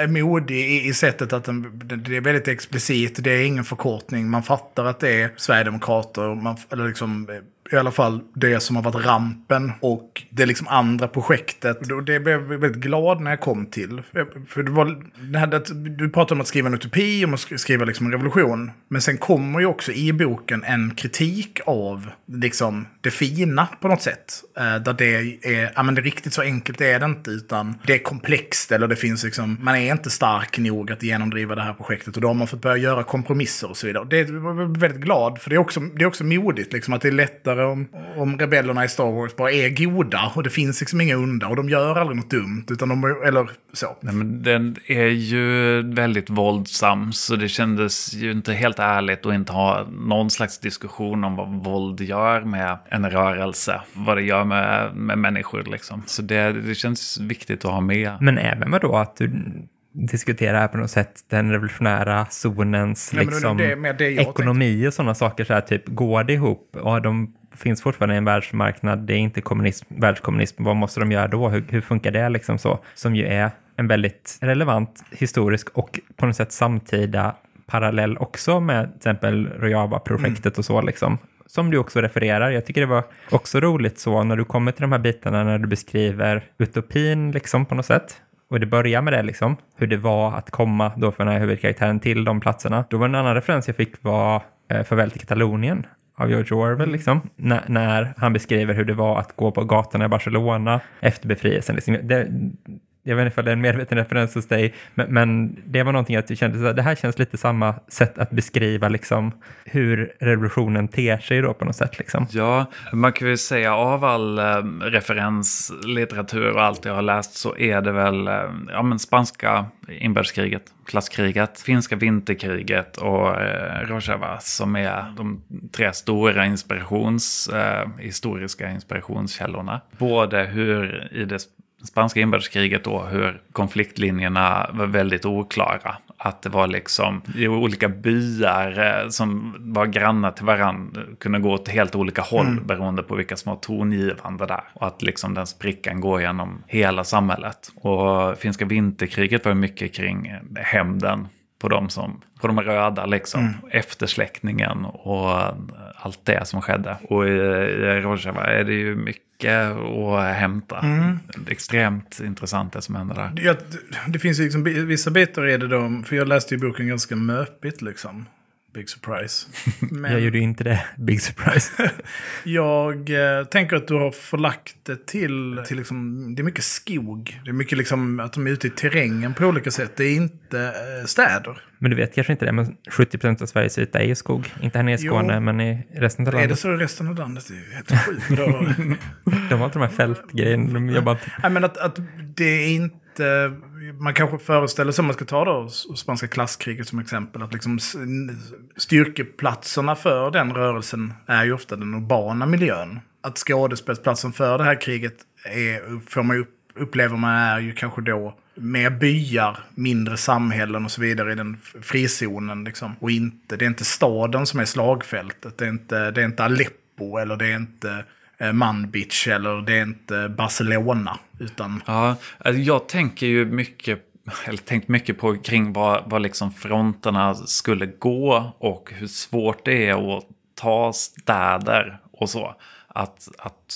modig i sättet att det är väldigt explicit, det är ingen förkortning, man fattar att det är Sverigedemokrater, eller liksom i alla fall det som har varit rampen och det liksom andra projektet. Och det blev jag väldigt glad när jag kom till. För det var det här att du pratade om att skriva en utopi, om att skriva liksom en revolution. Men sen kommer ju också i boken en kritik av liksom det fina på något sätt. Där det är, ja men det är riktigt så enkelt är det inte, utan det är komplext, eller det finns liksom, man är inte stark nog att genomdriva det här projektet, och då har man fått börja göra kompromisser och så vidare. Och det var väldigt glad, för det är också modigt liksom, att det är lättare om rebellerna i Star Wars bara är goda och det finns liksom inga onda och de gör aldrig något dumt, utan eller så. Nej, men den är ju väldigt våldsam, så det kändes ju inte helt ärligt att inte ha någon slags diskussion om vad våld gör med en rörelse, vad det gör med människor liksom. Så det känns viktigt att ha med. Men även med då att du diskutera här på något sätt den revolutionära zonens liksom, ekonomi och sådana saker, så här, typ, går det ihop? Och de finns fortfarande i en världsmarknad, det är inte världskommunism, vad måste de göra då? Hur funkar det liksom så? Som ju är en väldigt relevant historisk och på något sätt samtida parallell också med till exempel Rojava-projektet och så liksom. Som du också refererar. Jag tycker det var också roligt så när du kommer till de här bitarna, när du beskriver utopin liksom på något sätt. Och det börjar med det liksom, hur det var att komma då för den här huvudkaraktären till de platserna. Då var en annan referens jag fick var Farväl till Katalonien av George Orwell liksom. När han beskriver hur det var att gå på gatorna i Barcelona efter befrielsen. Liksom. Jag vet inte om det är en medveten referens hos dig, men det var någonting att jag kände att det här känns lite samma sätt att beskriva liksom hur revolutionen ter sig då på något sätt liksom. Ja, man kan ju säga av all referenslitteratur och allt jag har läst, så är det väl spanska inbördeskriget, klasskriget, finska vinterkriget och Rojava som är de tre stora historiska inspirationskällorna. Både hur i det spanska inbördeskriget då, hur konfliktlinjerna var väldigt oklara. Att det var liksom i olika byar som var grannar till varandra kunde gå åt helt olika håll beroende på vilka som var tongivande där. Och att liksom den sprickan går genom hela samhället. Och finska vinterkriget var mycket kring hämnden på de röda liksom, eftersläckningen och allt det som skedde. Och i Rojava är det ju mycket att hämta. Det är extremt intressant det som händer där. Det finns liksom vissa bitar i det då, för jag läste ju boken ganska möpigt liksom. Big surprise. Jag gjorde ju inte det. Big surprise. Jag tänker att du har förlagt det till liksom, det är mycket skog. Det är mycket liksom att de är ute i terrängen på olika sätt. Det är inte städer. Men du vet kanske inte det, men 70% av Sveriges yta är ju skog. Inte här nere i Skåne, men i resten av landet. Är det så i resten av landet? Det är ju helt sjukt. De har inte de här fältgrejerna. De jobbar inte. Nej, men att det är inte... Man kanske föreställer sig, om man ska ta då spanska klasskriget som exempel, att liksom styrkeplatserna för den rörelsen är ju ofta den urbana miljön. Att skådespelsplatsen för det här kriget upplever man är ju kanske då mer byar, mindre samhällen och så vidare i den frizonen liksom. Och det är inte staden som är slagfältet. Det är inte Aleppo eller det är inte Manbij eller det är inte Barcelona utan... Ja, alltså jag tänker ju tänkt mycket på kring vad liksom fronterna skulle gå och hur svårt det är att ta städer och så. Att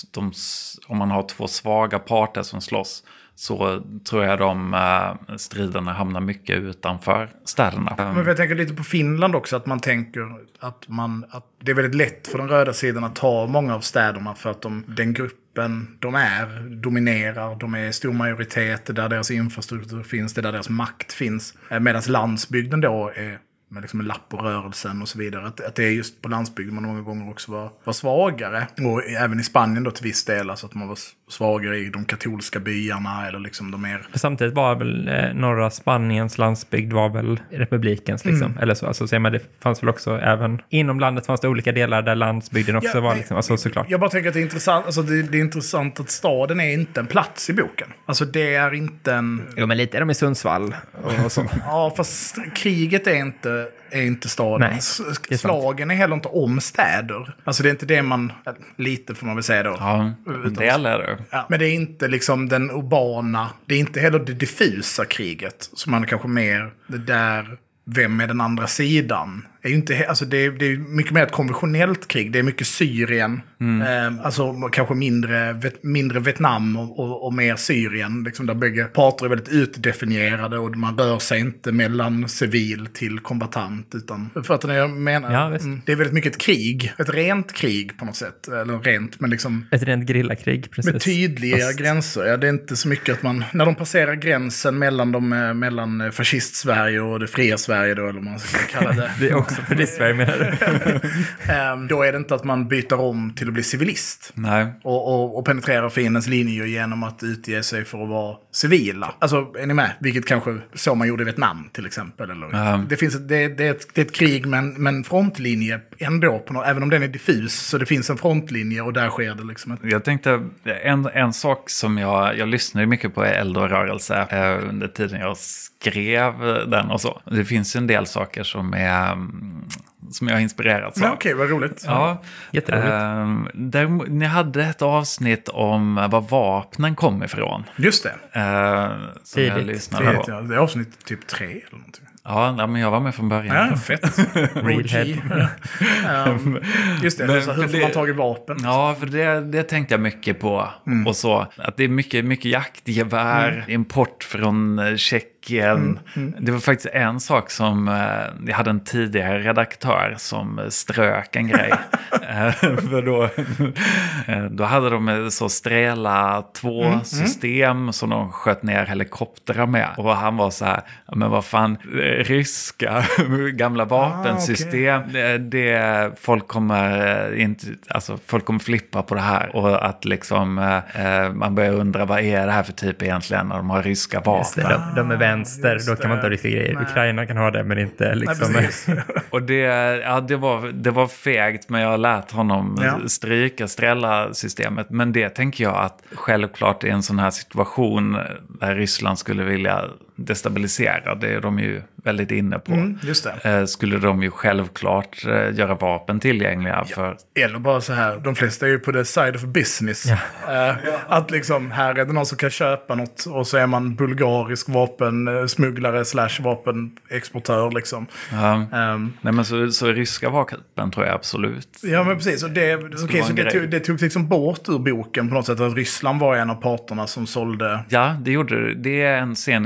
om man har två svaga parter som slåss, så tror jag striderna hamnar mycket utanför städerna. Men jag tänker lite på Finland också, att man tänker att det är väldigt lätt för den röda sidan att ta många av städerna för att den gruppen dominerar, de är stor majoritet, där deras infrastruktur finns, det där deras makt finns. Medan landsbygden då är med liksom lapprörelsen och så vidare. Att det är just på landsbygden man många gånger också var svagare. Och även i Spanien då till viss del, alltså att man var svagare i de katolska byarna eller liksom de mer... Samtidigt var väl norra Spaniens landsbygd var väl republikens liksom. Eller så, alltså ser man, det fanns väl också även inom landet fanns det olika delar där landsbygden också var liksom, alltså såklart. Jag bara tänker att det är intressant, alltså det är intressant att staden är inte en plats i boken. Alltså det är inte en... Jo, men lite är de i Sundsvall och så. Ja, fast kriget är inte staden. Nej, Slagen är heller inte om städer. Alltså det är inte det man... Lite får man väl säga då. Ja, det är det. Ja, men det är inte liksom den urbana... Det är inte heller det diffusa kriget. Som man kanske mer... Det där... Vem är den andra sidan? Är ju inte, alltså det är mycket mer ett konventionellt krig. Det är mycket Syrien. Alltså kanske mindre Vietnam och mer Syrien. Liksom där bägge parter är väldigt utdefinierade. Och man rör sig inte mellan civil till kombatant. Utan, för att jag menar, det är väldigt mycket ett krig. Ett rent krig på något sätt. Eller rent, men liksom... Ett rent grillakrig, precis. Med tydliga gränser. Ja, det är inte så mycket att man... När de passerar gränsen mellan fascist-Sverige och det fria Sverige då, eller man ska kalla det. Det är också för det Sverige menar du. Då är det inte att man byter om till att bli civilist. Nej. Och penetrerar fiendens linjer genom att utge sig för att vara civila. Alltså, är ni med? Vilket kanske så man gjorde i Vietnam till exempel. Eller? Det är ett krig med en frontlinje ändå. Även om den är diffus så det finns en frontlinje och där sker det liksom. Jag tänkte, en sak som jag lyssnade mycket på Eldorörelse under tiden jag skrev den och så. Det finns en del saker som jag har inspirerats av. Okej, vad roligt. Ja, jätteroligt. Ni hade ett avsnitt om var vapnen kom ifrån. Just det. Som jag lyssnade på. Ja, det är avsnitt typ 3 eller någonting. Ja, men jag var med från början. Ja, fett. Just det, men, så hur får man tag i vapen? Ja, för det tänkte jag mycket på. Och så, att det är mycket jaktgevär, import från Tjeckien. Det var faktiskt en sak som jag hade en tidigare redaktör som strök en grej. För då hade de så Strela 2-system som de sköt ner helikoptrar med. Och han var så här, men vad fan, ryska gamla vapensystem. Folk kommer flippa på det här. Och att liksom man börjar undra, vad är det här för typ egentligen när de har ryska vapen? De är vänster, då kan man inte ha ryska grejer. Ukraina kan ha det, men inte liksom... Och det var fegt, men jag lät honom stryka Strela-systemet. Men det tänker jag att självklart i en sån här situation där Ryssland skulle vilja destabilisera, det är de ju väldigt inne på. Just det. Skulle de ju självklart göra vapen tillgängliga för... Eller bara så här, de flesta är ju på the side of business. Att liksom, här är det någon som kan köpa något och så är man bulgarisk vapensmugglare / vapenexportör liksom. Nej, men så ryska vapen tror jag absolut. Ja, men precis. Och det tog liksom bort ur boken på något sätt att Ryssland var en av parterna som sålde... Ja, det gjorde det. Det är en scen i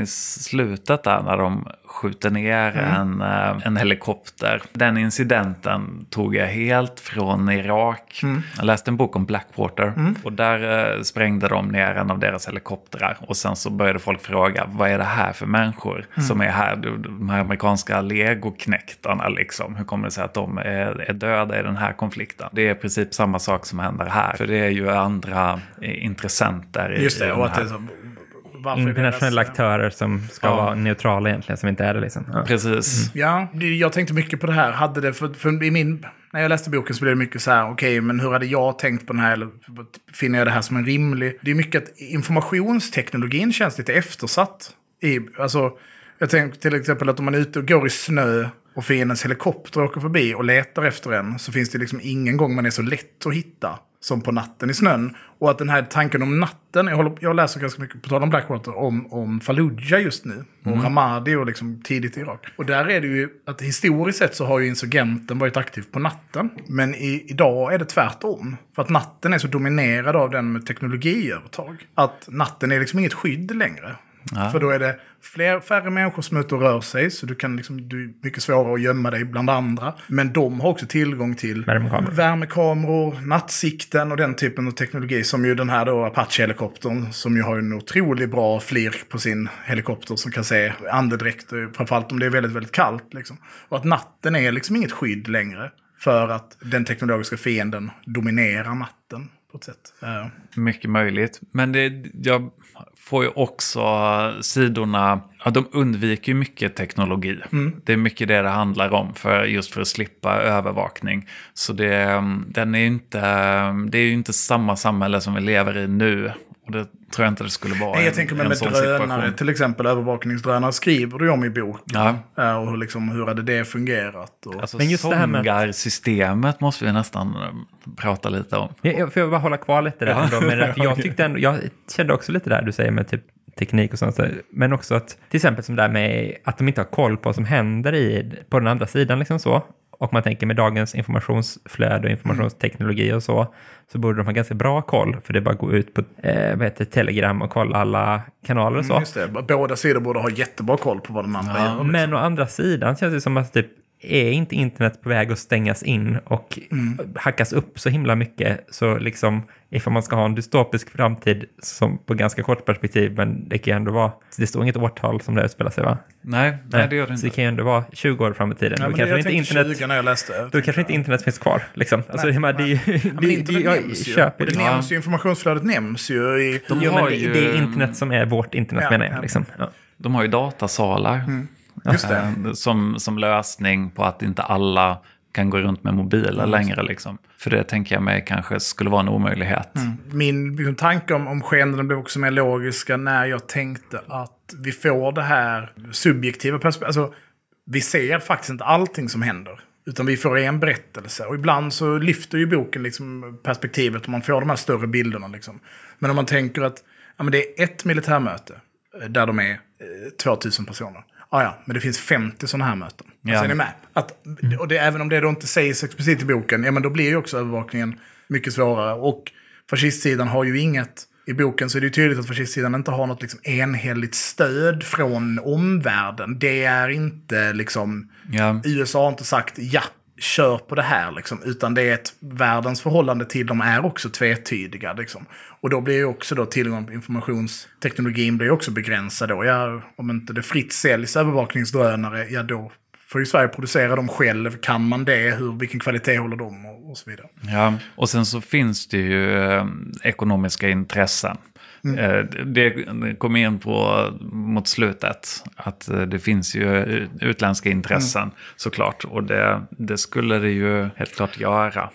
slutet där när de skjuter ner en helikopter. Den incidenten tog jag helt från Irak. Jag läste en bok om Blackwater och där sprängde de ner en av deras helikoptrar. Och sen så började folk fråga, vad är det här för människor som är här? De här amerikanska legoknektarna liksom. Hur kommer det sig att de är döda i den här konflikten? Det är i princip samma sak som händer här. För det är ju andra intressenter. Just det, och att det är så... Internationella aktörer som ska vara neutrala egentligen, som inte är det liksom. Ja. Precis. Ja, jag tänkte mycket på det här. Hade det för när jag läste boken så blev det mycket så här, okej, men hur hade jag tänkt på den här? Eller finner jag det här som en rimlig... Det är mycket att informationsteknologin känns lite eftersatt. Alltså, jag tänker till exempel att om man är ute och går i snö och fiendens helikopter åker förbi och letar efter en, så finns det liksom ingen gång man är så lätt att hitta som på natten i snön. Och att den här tanken om natten, jag läser ganska mycket på tal om Blackwater om Fallujah just nu. Och Ramadi och liksom tidigt i Irak. Och där är det ju att historiskt sett så har ju insurgenten varit aktiv på natten. Men idag är det tvärtom. För att natten är så dominerad av den med teknologiövertag. Att natten är liksom inget skydd längre. Ja. För då är det färre människor som är ute och rör sig. Så du är mycket svårare att gömma dig bland andra. Men de har också tillgång till värmekameror, nattsikten och den typen av teknologi. Som ju den här då Apache-helikoptern, som ju har en otroligt bra flirk på sin helikopter som kan se andedräkt, framförallt om det är väldigt, väldigt kallt. Liksom. Och att natten är liksom inget skydd längre. För att den teknologiska fienden dominerar natten på ett sätt. Mycket möjligt. Men jag får ju också sidorna... Ja, de undviker ju mycket teknologi. Det är mycket det handlar om för att slippa övervakning. Så det är ju inte samma samhälle som vi lever i nu. Och det tror jag inte det skulle vara. Jag tänker med drönare, till exempel övervakningsdrönare skriver du om i boken. Ja. Och hur hade det fungerat? Och... Alltså, men just det här med systemet måste vi nästan prata lite om. Får jag bara hålla kvar lite där ändå, men jag kände också lite där du säger med typ teknik och sånt. Men också att till exempel som där med att de inte har koll på vad som händer på den andra sidan liksom så. Och man tänker med dagens informationsflöde och informationsteknologi och så borde de ha ganska bra koll. För det är bara att gå ut på Telegram och kolla alla kanaler och så. Just det. Båda sidor borde ha jättebra koll på vad de andra gör. Liksom. Men å andra sidan känns det som att typ, är inte internet på väg att stängas in och hackas upp så himla mycket, så liksom ifall man ska ha en dystopisk framtid som på ganska kort perspektiv, men det kan ju ändå vara, det står inget årtal som det utspelar sig, va? Nej, det gör det inte. Så det kan ju ändå vara 20 år fram i tiden. Ja, då kanske inte internet, 20 när jag läste. Då kanske inte internet finns kvar liksom. Alltså informationsflödet nämns ju i... Det är internet som är vårt internet, menar jag liksom. Ja. De har ju datasalar. Just det. Som lösning på att inte alla kan gå runt med mobiler längre. Liksom. För det tänker jag mig kanske skulle vara en omöjlighet. Min tanke om skeenden blev också mer logiska när jag tänkte att vi får det här subjektiva perspektivet. Alltså, vi ser faktiskt inte allting som händer. Utan vi får en berättelse. Och ibland så lyfter ju boken liksom perspektivet och man får de här större bilderna. Liksom. Men om man tänker att men det är ett militärmöte där de är 2000 personer. Ja, men det finns 50 sådana här möten. Ja. Alltså, är ni med? Och även om det då inte sägs explicit i boken, men då blir ju också övervakningen mycket svårare. Och fascistsidan har ju inget, i boken så är det ju tydligt att fascistsidan inte har något liksom enhälligt stöd från omvärlden. Det är inte liksom, USA har inte sagt kör på det här liksom, utan det är ett världens förhållande till dem är också tvetydiga liksom. Och då blir ju också då tillgång på informationsteknologin blir också begränsad då. Om inte det fritt säljs övervakningsdrönare, då får ju Sverige producera dem själv. Kan man det? Vilken kvalitet håller de? Och så vidare. Ja, och sen så finns det ju ekonomiska intressen. Det kom in på mot slutet att det finns ju utländska intressen såklart, och det skulle det ju helt klart göra,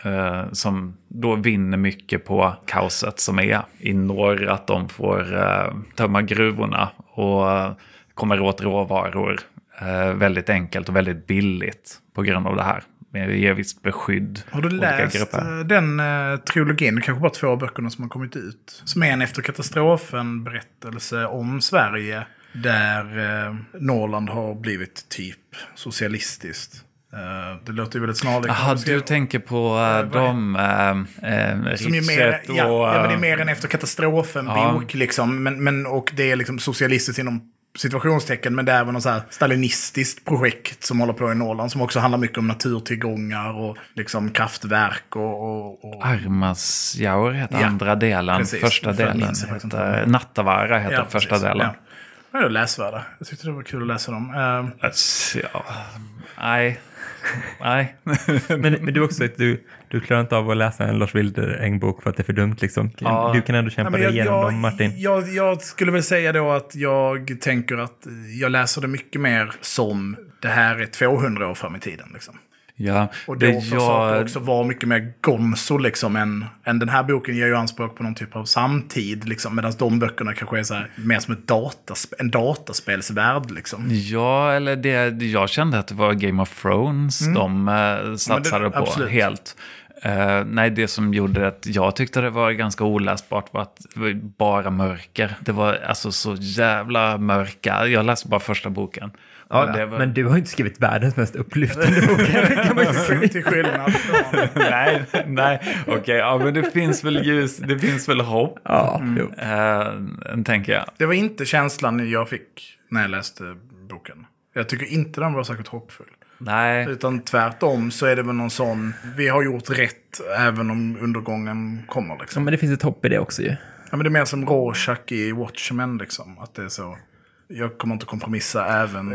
som då vinner mycket på kaoset som är i norr, att de får tömma gruvorna och kommer åt råvaror väldigt enkelt och väldigt billigt på grund av det här. Med ger visst beskydd. Har du läst den trilogin? Det kanske bara 2 böckerna som har kommit ut. Som är en efter katastrofen berättelse om Sverige. Där Norrland har blivit typ socialistiskt. Det låter ju väldigt snarlikt. Jaha, du tänker på de Richet och... Ja, men det är mer en efter katastrofen bok liksom. Och det är liksom socialistiskt inom situationstecken, men det är väl något så här stalinistiskt projekt som håller på i Norrland som också handlar mycket om naturtillgångar och liksom kraftverk och... Armasjaur heter andra delen, precis. första delen heter Nattavara heter första delen. Ja, det är läsvärda. Jag tyckte det var kul att läsa dem. Nej. Men du också, du klarar inte av att läsa en Lars Wildereng-bok för att det är för dumt liksom. Ja. Du kan ändå kämpa dig igenom dem, Martin. Jag skulle väl säga då att jag tänker att jag läser det mycket mer som det här är 200 år fram i tiden liksom. Ja, Och då får saker också vara mycket mer gonzo liksom än den här boken ger ju anspråk på någon typ av samtid liksom, medan de böckerna kanske är så här, mer som en dataspelsvärld liksom. Ja, eller det jag kände att det var Game of Thrones de satsade på absolut. helt. Nej, det som gjorde att jag tyckte det var ganska oläsbart var att det var bara mörker. Det var alltså så jävla mörka. Jag läste bara första boken. Ja, men du har ju inte skrivit världens mest upplyftande bok. Kan man inte säga. Till skillnad från... nej. Okej, ja, men det finns väl ljus, det finns väl hopp. Ja, tänker jag. Det var inte känslan jag fick när jag läste boken. Jag tycker inte den var särskilt hoppfull. Nej. Utan tvärtom så är det väl någon sån, vi har gjort rätt även om undergången kommer liksom. Ja, men det finns ett hopp i det också ju. Ja, men det är mer som Rorschach i Watchmen liksom, att det är så. Jag kommer inte kompromissa även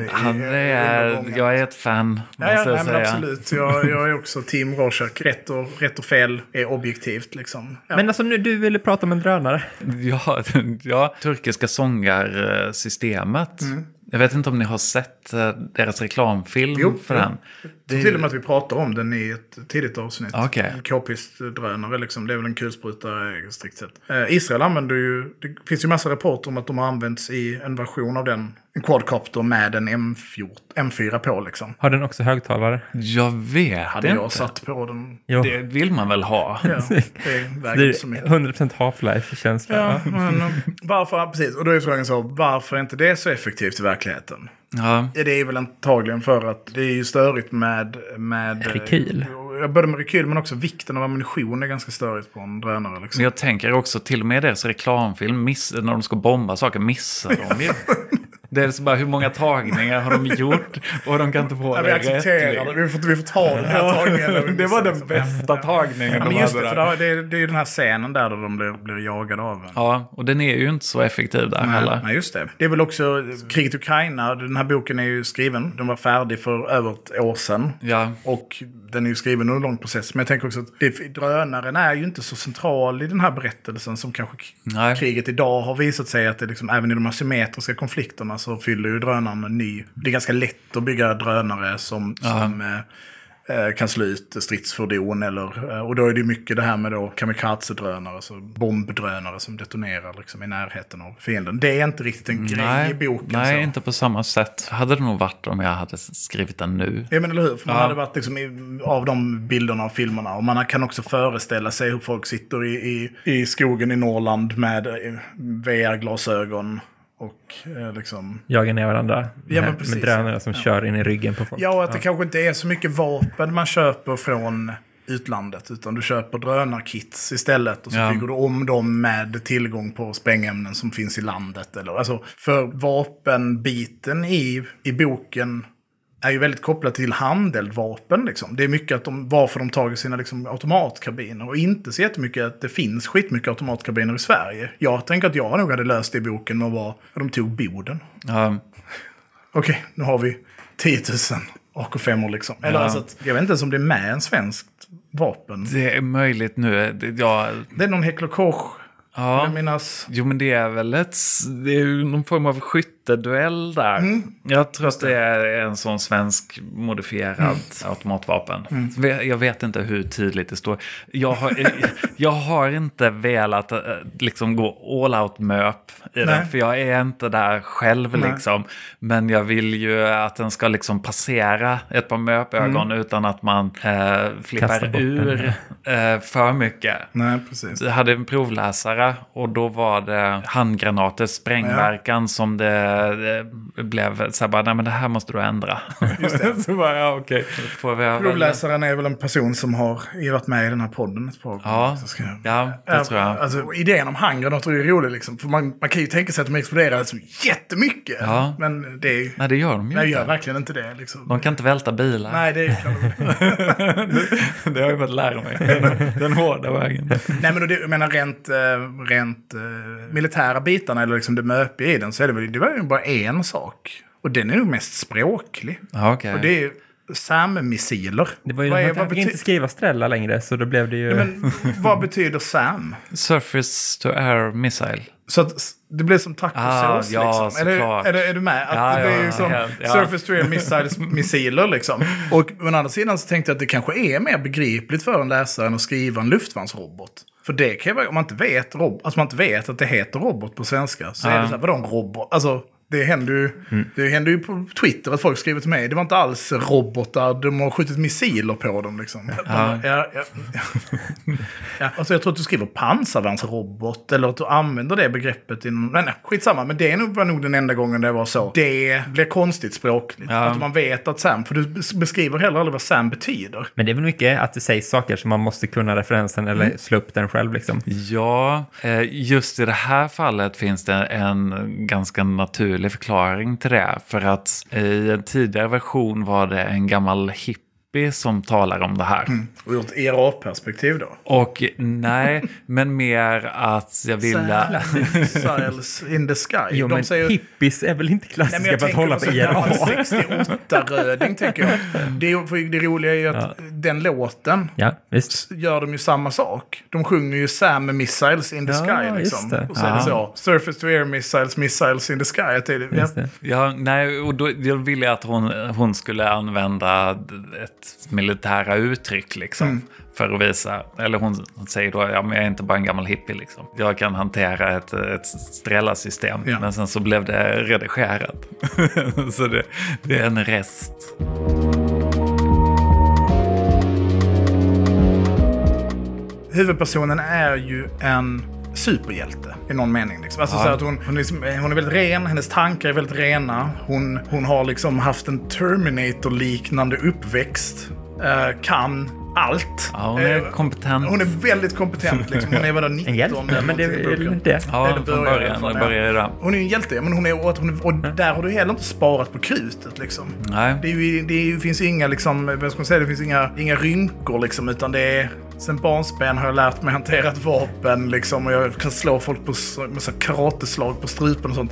jag är ett fan, måste jag säga. Men absolut. Jag är också team Rorschach. Rätt och fel är objektivt liksom. Ja. Men alltså nu, du ville prata om en drönare. Ja, turkiska sångarsystemet. Jag vet inte om ni har sett deras reklamfilm för den. Det är till och med att vi pratar om den i ett tidigt avsnitt. Okay. En k-pist-drönare liksom. Det är väl en kulspruta strikt sett. Israel använder ju... Det finns ju massa rapporter om att de har använts i en version av den. En quadcopter med en M4 på liksom. Har den också högtalare? Jag vet hade inte. Jag satt på den. Jo. Det vill man väl ha. Ja, det väger inte så mycket. 100% Half-Life-känsla. Ja, men varför, precis. Och då är frågan så, varför är inte det så effektivt i verkligheten? Ja. Det är väl antagligen för att det är ju störigt med rekyl. Jag började med rekyl, men också vikten av ammunition är ganska störigt på en drönare. Liksom. Jag tänker också till och med deras reklamfilm, när de ska bomba saker, missar de ju. Det är så bara, hur många tagningar har de gjort? Och de kan inte få vi accepterar det. Vi får ta den här tagningen. Det var den bästa tagningen de just hade det, för det är ju den här scenen där de blir jagade av en. Ja, och den är ju inte så effektiv där heller. Nej, just det. Det är väl också kriget i Ukraina. Den här boken är ju skriven. Den var färdig för över ett år sedan. Ja. Och den är ju skriven under en lång process. Men jag tänker också att drönaren är ju inte så central i den här berättelsen som kanske kriget idag har visat sig att det liksom, även i de asymmetriska konflikterna så fyller ju drönaren en ny. Det är ganska lätt att bygga drönare som kan slå ut stridsfordon och då är det mycket det här med då kamikaze-drönare, alltså bombdrönare som detonerar liksom i närheten av fienden. Det är inte riktigt en grej i boken. Nej, så. Inte på samma sätt. Hade det nog varit om jag hade skrivit den nu. Ja, men eller hur? För man hade varit liksom av de bilderna och filmerna. Och man kan också föreställa sig hur folk sitter i skogen i Norrland med VR-glasögon. Och liksom... jagar ner varandra med precis, drönare som kör in i ryggen på folk. Ja, och att det kanske inte är så mycket vapen man köper från utlandet. Utan du köper drönarkits istället. Och så bygger du om dem med tillgång på sprängämnen som finns i landet. Alltså, för vapenbiten i boken är ju väldigt kopplat till handeldvapen. Liksom. Det är mycket att varför de tagit sina liksom, automatkarbiner. Och inte så jättemycket att det finns skitmycket automatkarbiner i Sverige. Jag tänker att jag nog hade löst det i boken med att de tog Boden. Okej, nu har vi 10 000 AK5 liksom. Eller alltså att, jag vet inte ens om det är med en svenskt vapen. Det är möjligt nu. Det är någon Heckler Koch. Ja. Jag minnas... Jo, men det är väl det är ju någon form av skytteduell där. Jag tror att det är en sån svensk modifierad automatvapen. Jag vet inte hur tydligt det står. Jag har inte velat liksom gå all out möp i den, för jag är inte där själv liksom. Men jag vill ju att den ska liksom passera ett par möpögon utan att man flippar ur för mycket. Nej, precis. Jag hade en provläsare och då var det handgranater, sprängverkan som det blev så här bara, nej men det här måste du ändra. Just det. Så bara, ja okej. Provläsaren är väl en person som har varit med i den här podden ett par gånger. Ja, det tror jag. Alltså, idén om handgranater är rolig liksom. För man kan ju tänka sig att de exploderar så jättemycket. Ja. Men nej, det gör de ju inte. inte. Gör verkligen inte det. Liksom. De kan inte välta bilar. Nej, det kan de Det har jag fått lära mig. Den hårda vägen. Nej, men jag menar rent militära bitarna eller liksom det möpiga i den så är det var ju bara en sak. Och den är nog mest språklig. Ja, okej. Och det är SAM-missiler. Det var ju man fick inte skriva Strella längre, så då blev det ju... Men vad betyder SAM? Surface to Air Missile. Så att det blir som tacosås ja, liksom. Är du med? Att det blir ju som Surface to Air missiler liksom. Och å andra sidan så tänkte jag att det kanske är mer begripligt för en läsare än att skriva en luftvärnsrobot. För det kan ju vara, om man inte vet att det heter robot på svenska så är det så här, vadå en robot? Alltså... Det händer ju på Twitter att folk skriver till mig. Det var inte alls robotar, de har skjutit missiler på dem liksom. Alltså jag tror att du skriver pansarvärnsrobot eller att du använder det begreppet nej, skitsamma. Men det var nog den enda gången det var så. Det blir konstigt språkligt. Att man vet att SAM, för du beskriver heller aldrig vad SAM betyder. Men det är väl mycket att det sägs saker som man måste kunna referensen eller slå upp den själv liksom. Ja, just i det här fallet finns det en ganska naturlig förklaring till det. För att i en tidigare version var det en gammal hippie som talar om det här. Och gjort ERA-perspektiv då? Och nej, men mer att jag ville... Missiles in the sky. Jo, men säger... hippies är väl inte klassiska för att hålla på ERA? 68-röding tänker jag. Det roliga är ju att den låten gör de ju samma sak. De sjunger ju SAM Missiles in the sky liksom. Och så är det så. Surface to air missiles in the sky. Ja, nej, och då ville jag att hon skulle använda ett militära uttryck liksom. För att visa, eller hon säger då, ja men jag är inte bara en gammal hippie liksom. Jag kan hantera ett Strella-system. Men sen så blev det redigerat. Så det är en rest. Huvudpersonen är ju en superhjälte i någon mening liksom. Alltså så att hon är väldigt ren, hennes tankar är väldigt rena. Hon har liksom haft en Terminator-liknande uppväxt. Kan allt. Ja, hon är kompetent. Hon är väldigt kompetent liksom. Hon är väl 19. En hjälte, men det är det. Ja, från början det. Hon är en hjälte, men och där har du heller inte sparat på krutet liksom. Nej. Det finns inga liksom, vad ska man säga, det finns inga rynkor liksom, utan det är sen barnsben har jag lärt mig hantera ett vapen liksom, och jag kan slå folk med så karateslag på strupen och sånt.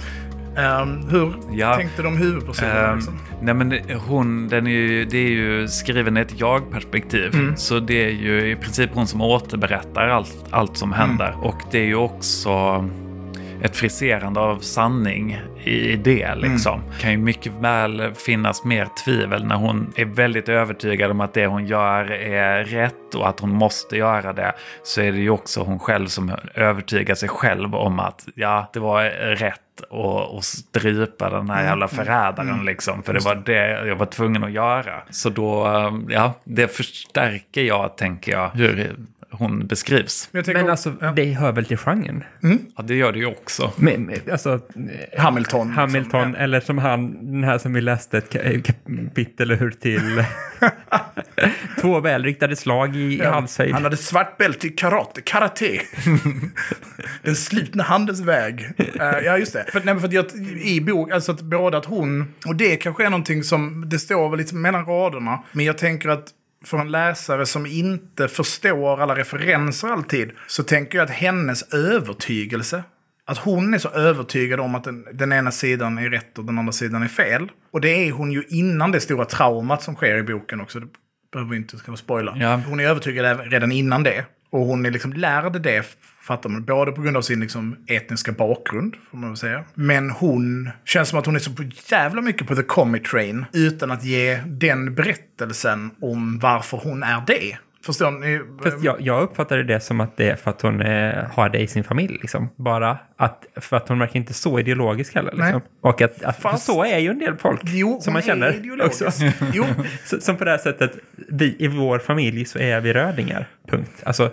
Hur tänkte de huvudpersonen? Liksom? Nej, men det är ju skriven i ett jag-perspektiv. Så det är ju i princip hon som återberättar allt som händer. Och det är ju också ett friserande av sanning i det liksom. Kan ju mycket väl finnas mer tvivel när hon är väldigt övertygad om att det hon gör är rätt och att hon måste göra det. Så är det ju också hon själv som övertygar sig själv om att det var rätt och strypa den här jävla förrädaren liksom. För det var det jag var tvungen att göra. Så då, det förstärker jag, tänker jag, hur hon beskrivs. Men alltså, det hör väl till genren? Ja, det gör det ju också. Men, alltså, Hamilton liksom, eller som den här som vi läste ett kapitel ur till 2 välriktade slag i halshöjd. Han hade svart bälte i karate. Den slutna handens väg. Ja, just det. För att jag, i bok, alltså att både att hon, och det kanske är någonting som, det står väl lite mellan raderna, men jag tänker att för en läsare som inte förstår alla referenser alltid, så tänker jag att hennes övertygelse, att hon är så övertygad om att den ena sidan är rätt och den andra sidan är fel. Och det är hon ju innan det stora traumat som sker i boken också. Det behöver vi inte spoila. Ja. Hon är övertygad redan innan det. Och hon är liksom lärd det, fattar man, både på grund av sin liksom etniska bakgrund, får man väl säga. Men hon känns som att hon är så jävla mycket på the comic train utan att ge den berättelsen om varför hon är det. Förstår ni? Fast jag uppfattade det som att det är för att hon har det i sin familj. Liksom. Bara för att hon verkar inte så ideologisk heller. Liksom. Och att så är ju en del folk som man känner också. Som på det här sättet, vi i vår familj så är vi rödingar. Punkt. Alltså,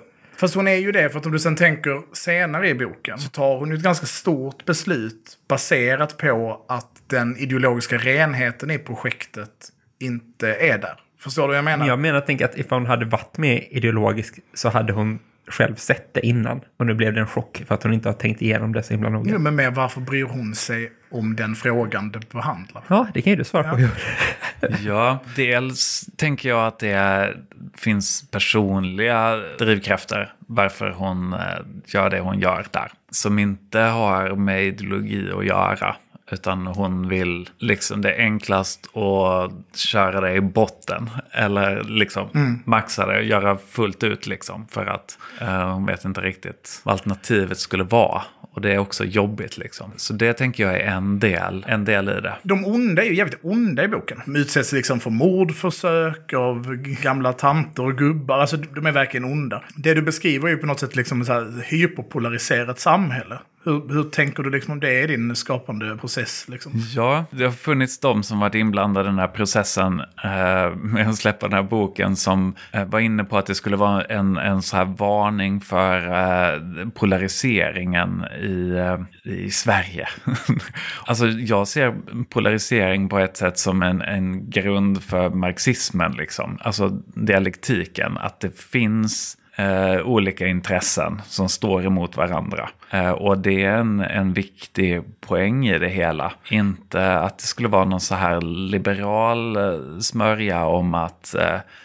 Fast hon är ju det, för att om du sen tänker senare i boken så tar hon ju ett ganska stort beslut baserat på att den ideologiska renheten i projektet inte är där. Förstår du vad jag menar? Jag menar att ifall hon hade varit mer ideologisk så hade hon själv sett det innan. Och nu blev det en chock för att hon inte har tänkt igenom det så himla noga. Jo, men med varför bryr hon sig om den frågan det behandlar? Ja, det kan ju du svara på. Ja, dels tänker jag att det finns personliga drivkrafter varför hon gör det hon gör där. Som inte har med ideologi att göra. Utan hon vill liksom det enklast att köra det i botten. Eller liksom maxa det och göra fullt ut liksom. För att hon vet inte riktigt vad alternativet skulle vara. Och det är också jobbigt liksom. Så det tänker jag är en del i det. De onda är ju jävligt onda i boken. De utsätts liksom för mordförsök av gamla tanter och gubbar. Alltså de är verkligen onda. Det du beskriver är ju på något sätt liksom så här hyperpolariserat samhälle. Hur tänker du liksom om det är din skapande process? Liksom? Ja, det har funnits de som varit inblandade i den här processen med att släppa den här boken som var inne på att det skulle vara en så här varning för polariseringen i Sverige. Alltså jag ser polarisering på ett sätt som en grund för marxismen liksom. Alltså dialektiken, att det finns olika intressen som står emot varandra. Och det är en viktig poäng i det hela. Inte att det skulle vara någon så här liberal smörja om att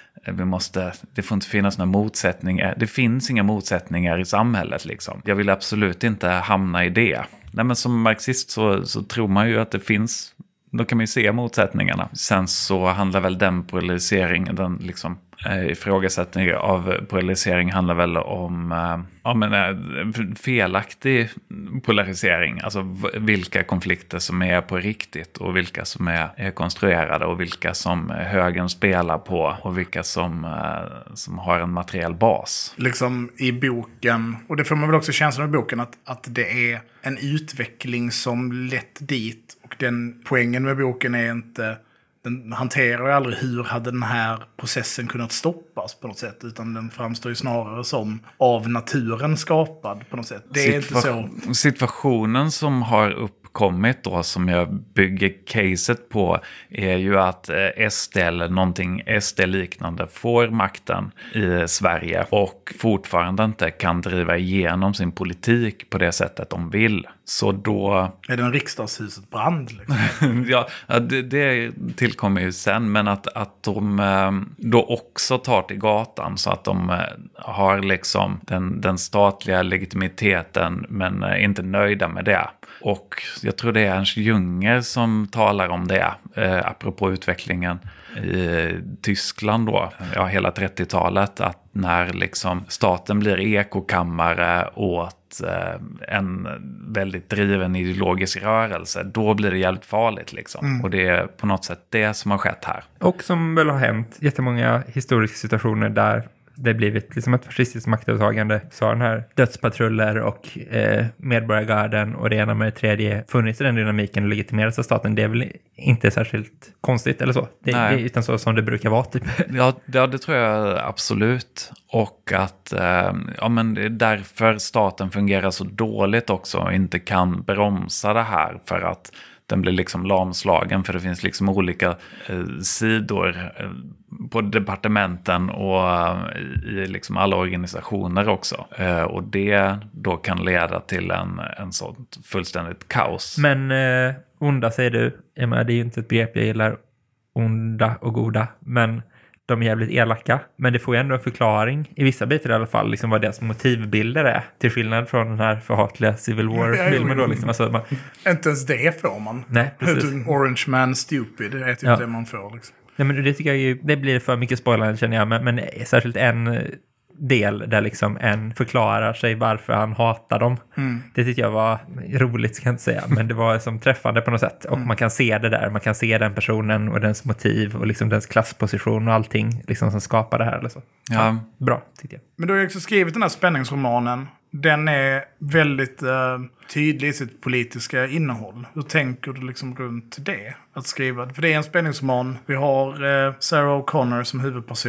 det får inte finnas några motsättningar. Det finns inga motsättningar i samhället liksom. Jag vill absolut inte hamna i det. Nej, men som marxist så tror man ju att det finns. Då kan man ju se motsättningarna. Sen så handlar väl den polariseringen, den liksom ifrågasättning av polarisering handlar väl om felaktig polarisering. Alltså vilka konflikter som är på riktigt och vilka som är konstruerade och vilka som högern spelar på och vilka som har en materiell bas. Liksom i boken, och det får man väl också känslan i boken, att det är en utveckling som lett dit, och den poängen med boken är inte... Den hanterar ju aldrig hur hade den här processen kunnat stoppas på något sätt, utan den framstår ju snarare som av naturen skapad på något sätt. Det är inte så. Situationen som har uppkommit då, som jag bygger caset på, är ju att SD eller någonting SD-liknande får makten i Sverige och fortfarande inte kan driva igenom sin politik på det sättet de vill. Så då... Är det en riksdagshuset brand? Liksom? Ja, det tillkommer ju sen. Men att de då också tar till gatan så att de har liksom den statliga legitimiteten men inte nöjda med det. Och jag tror det är Ernst Junger som talar om det, apropå utvecklingen i Tyskland då, hela 30-talet, att när liksom staten blir ekokammare åt en väldigt driven ideologisk rörelse, då blir det jävligt farligt liksom. Och det är på något sätt det som har skett här. Och som väl har hänt jättemånga historiska situationer där det blivit liksom ett fascistiskt maktövertagande, så har den här dödspatruller och medborgargarden och det ena med det tredje funnits i den dynamiken och legitimerats av staten. Det är väl inte särskilt konstigt eller så. Det är utan så som det brukar vara typ. Ja, det tror jag absolut. Och att men det är därför staten fungerar så dåligt också och inte kan bromsa det här, för att den blir liksom lamslagen, för det finns liksom olika sidor på departementen och i liksom alla organisationer också. Och det då kan leda till en sånt fullständigt kaos. Men onda säger du, det är ju inte ett begrepp jag gillar, onda och goda, men de är jävligt elaka. Men det får ju ändå en förklaring, i vissa bitar i alla fall, liksom vad deras motivbilder är. Till skillnad från den här förhatliga Civil War-filmen då. Liksom. Alltså, inte ens det får man. Nej, precis. Orange Man Stupid, det är typ det man får. Liksom. Nej, men det tycker jag ju, det blir för mycket spoiler känner jag. Men särskilt en del där liksom en förklarar sig varför han hatar dem. Det tycker jag var roligt, ska jag inte säga, men det var som träffande på något sätt. Och man kan se det där, man kan se den personen och dens motiv och liksom dens klassposition och allting liksom som skapar det här eller så. Ja. Bra, tycker jag. Men du har ju också skrivit den här spänningsromanen. Den är väldigt tydlig i sitt politiska innehåll. Hur tänker du liksom runt det? Att skriva? För det är en spänningsroman. Vi har Sarah O'Connor som huvudperson.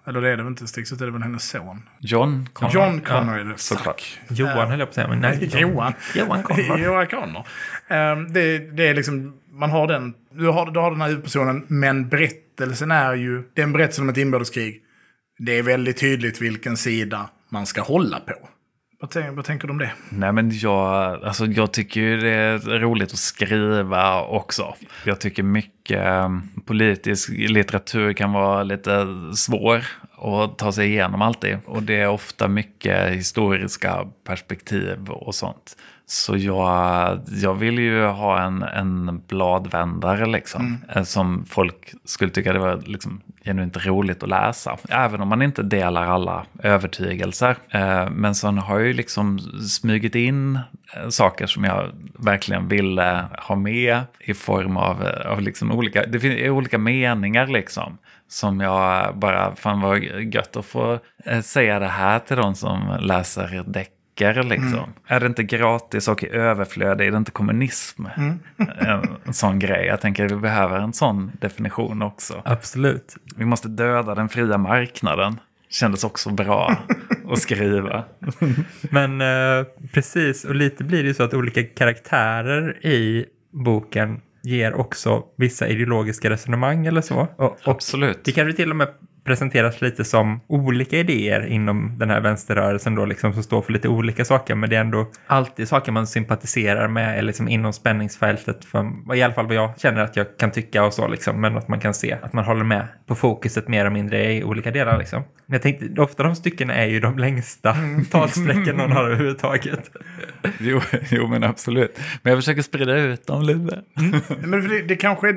Eller det är det väl inte, Stig, så det är väl hennes son. John Connor. John Connor är det, såklart. Johan höll jag på att säga, men nej. Johan Connor. Johan Connor. Det är liksom, man har den, du har den här huvudpersonen, men berättelsen är ju, det är en berättelse om ett inbördeskrig. Det är väldigt tydligt vilken sida man ska hålla på. Vad tänker du om det? Nej, men jag tycker ju det är roligt att skriva också. Jag tycker mycket politisk litteratur kan vara lite svår att ta sig igenom alltid. Och det är ofta mycket historiska perspektiv och sånt. Så jag vill ju ha en bladvändare liksom, som folk skulle tycka det var liksom genuint roligt att läsa. Även om man inte delar alla övertygelser. Men så har jag ju liksom smugit in saker som jag verkligen ville ha med i form av liksom olika, det finns olika meningar liksom. Som jag bara, fan vad gött att få säga det här till de som läser deckare liksom. Är det inte gratis och i överflöd? Är det inte kommunism? En sån grej. Jag tänker att vi behöver en sån definition också. Absolut. Vi måste döda den fria marknaden. Kändes också bra att skriva. Men precis, och lite blir det ju så att olika karaktärer i boken ger också vissa ideologiska resonemang eller så. Och absolut. Det kanske till och med presenteras lite som olika idéer inom den här vänsterrörelsen då, liksom, som står för lite olika saker, men det är ändå alltid saker man sympatiserar med eller liksom inom spänningsfältet, för i alla fall vad jag känner att jag kan tycka och så liksom, men att man kan se att man håller med på fokuset mer och mindre i olika delar liksom. Men jag tänkte, ofta de stycken är ju de längsta talsträcken någon har överhuvudtaget. Jo, men absolut. Men jag försöker sprida ut dem lite. Men det kanske,